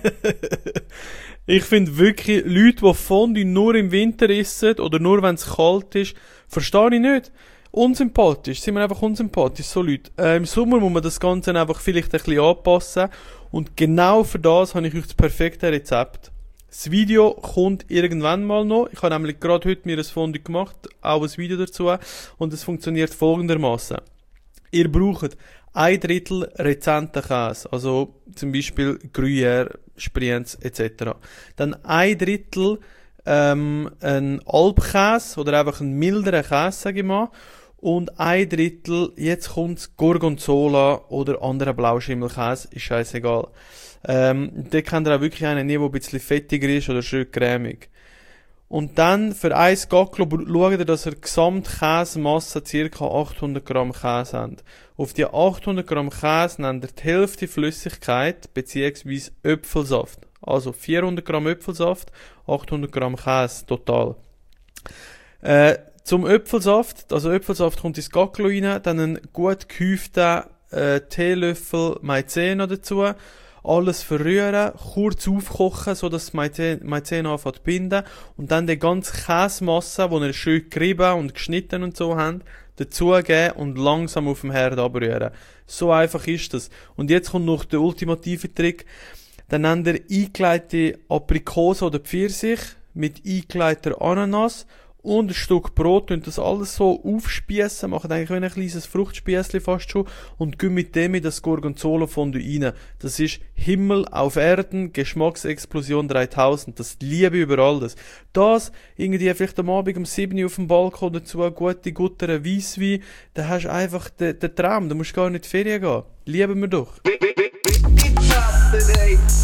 Ich finde wirklich, Leute, die Fondue nur im Winter essen oder nur wenn es kalt ist, verstehe ich nicht. Unsympathisch. Sind wir einfach unsympathisch, so Leute. Äh, Im Sommer muss man das Ganze einfach vielleicht ein bisschen anpassen. Und genau für das habe ich euch das perfekte Rezept. Das Video kommt irgendwann mal noch. Ich habe nämlich gerade heute mir ein Fondue gemacht, auch ein Video dazu. Und es funktioniert folgendermaßen. Ihr braucht ein Drittel rezenten Käse, also zum Beispiel Gruyère, Sprienz et cetera. Dann ein Drittel ähm, ein Alpkäse oder einfach einen milderen Käse, sage ich mal. Und ein Drittel, jetzt kommt's, Gorgonzola oder anderer Blauschimmelkäse, ist scheißegal. Ähm, da könnt ihr auch wirklich einen nehmen, der ein bisschen fettiger ist oder schön cremig. Und dann für ein Gacklo schaut ihr, dass ihr Gesamtkäsemasse ca. achthundert Gramm Käse habt. Auf die achthundert Gramm Käse nehmt ihr die Hälfte Flüssigkeit bzw. Äpfelsaft. Also vierhundert Gramm Äpfelsaft, achthundert Gramm Käse total. Äh, zum Äpfelsaft, also Äpfelsaft kommt ins Gacklo rein, dann einen gut gehäuften äh, Teelöffel Maizena dazu. Alles verrühren, kurz aufkochen, sodass das Maizena anfängt zu binden. Und dann die ganze Käsemasse, die ihr schön gerieben und geschnitten und so habt, dazugeben und langsam auf dem Herd abrühren. So einfach ist das. Und jetzt kommt noch der ultimative Trick. Dann nehmt ihr eingelegte Aprikose oder Pfirsich mit eingelegter Ananas und ein Stück Brot und das alles so aufspiessen, machen eigentlich wie ein kleines Fruchtspiessli fast schon und gehen mit dem in das Gorgonzola Fondue rein. Das ist Himmel auf Erden, Geschmacksexplosion dreitausend, das liebe ich über alles. Das, irgendwie vielleicht am Abend um sieben Uhr auf dem Balkon dazu, eine gute guttere Weisswein, da hast du einfach den, den Traum, da musst du gar nicht in die Ferien gehen. Lieben wir doch. Big, big, big, big, big,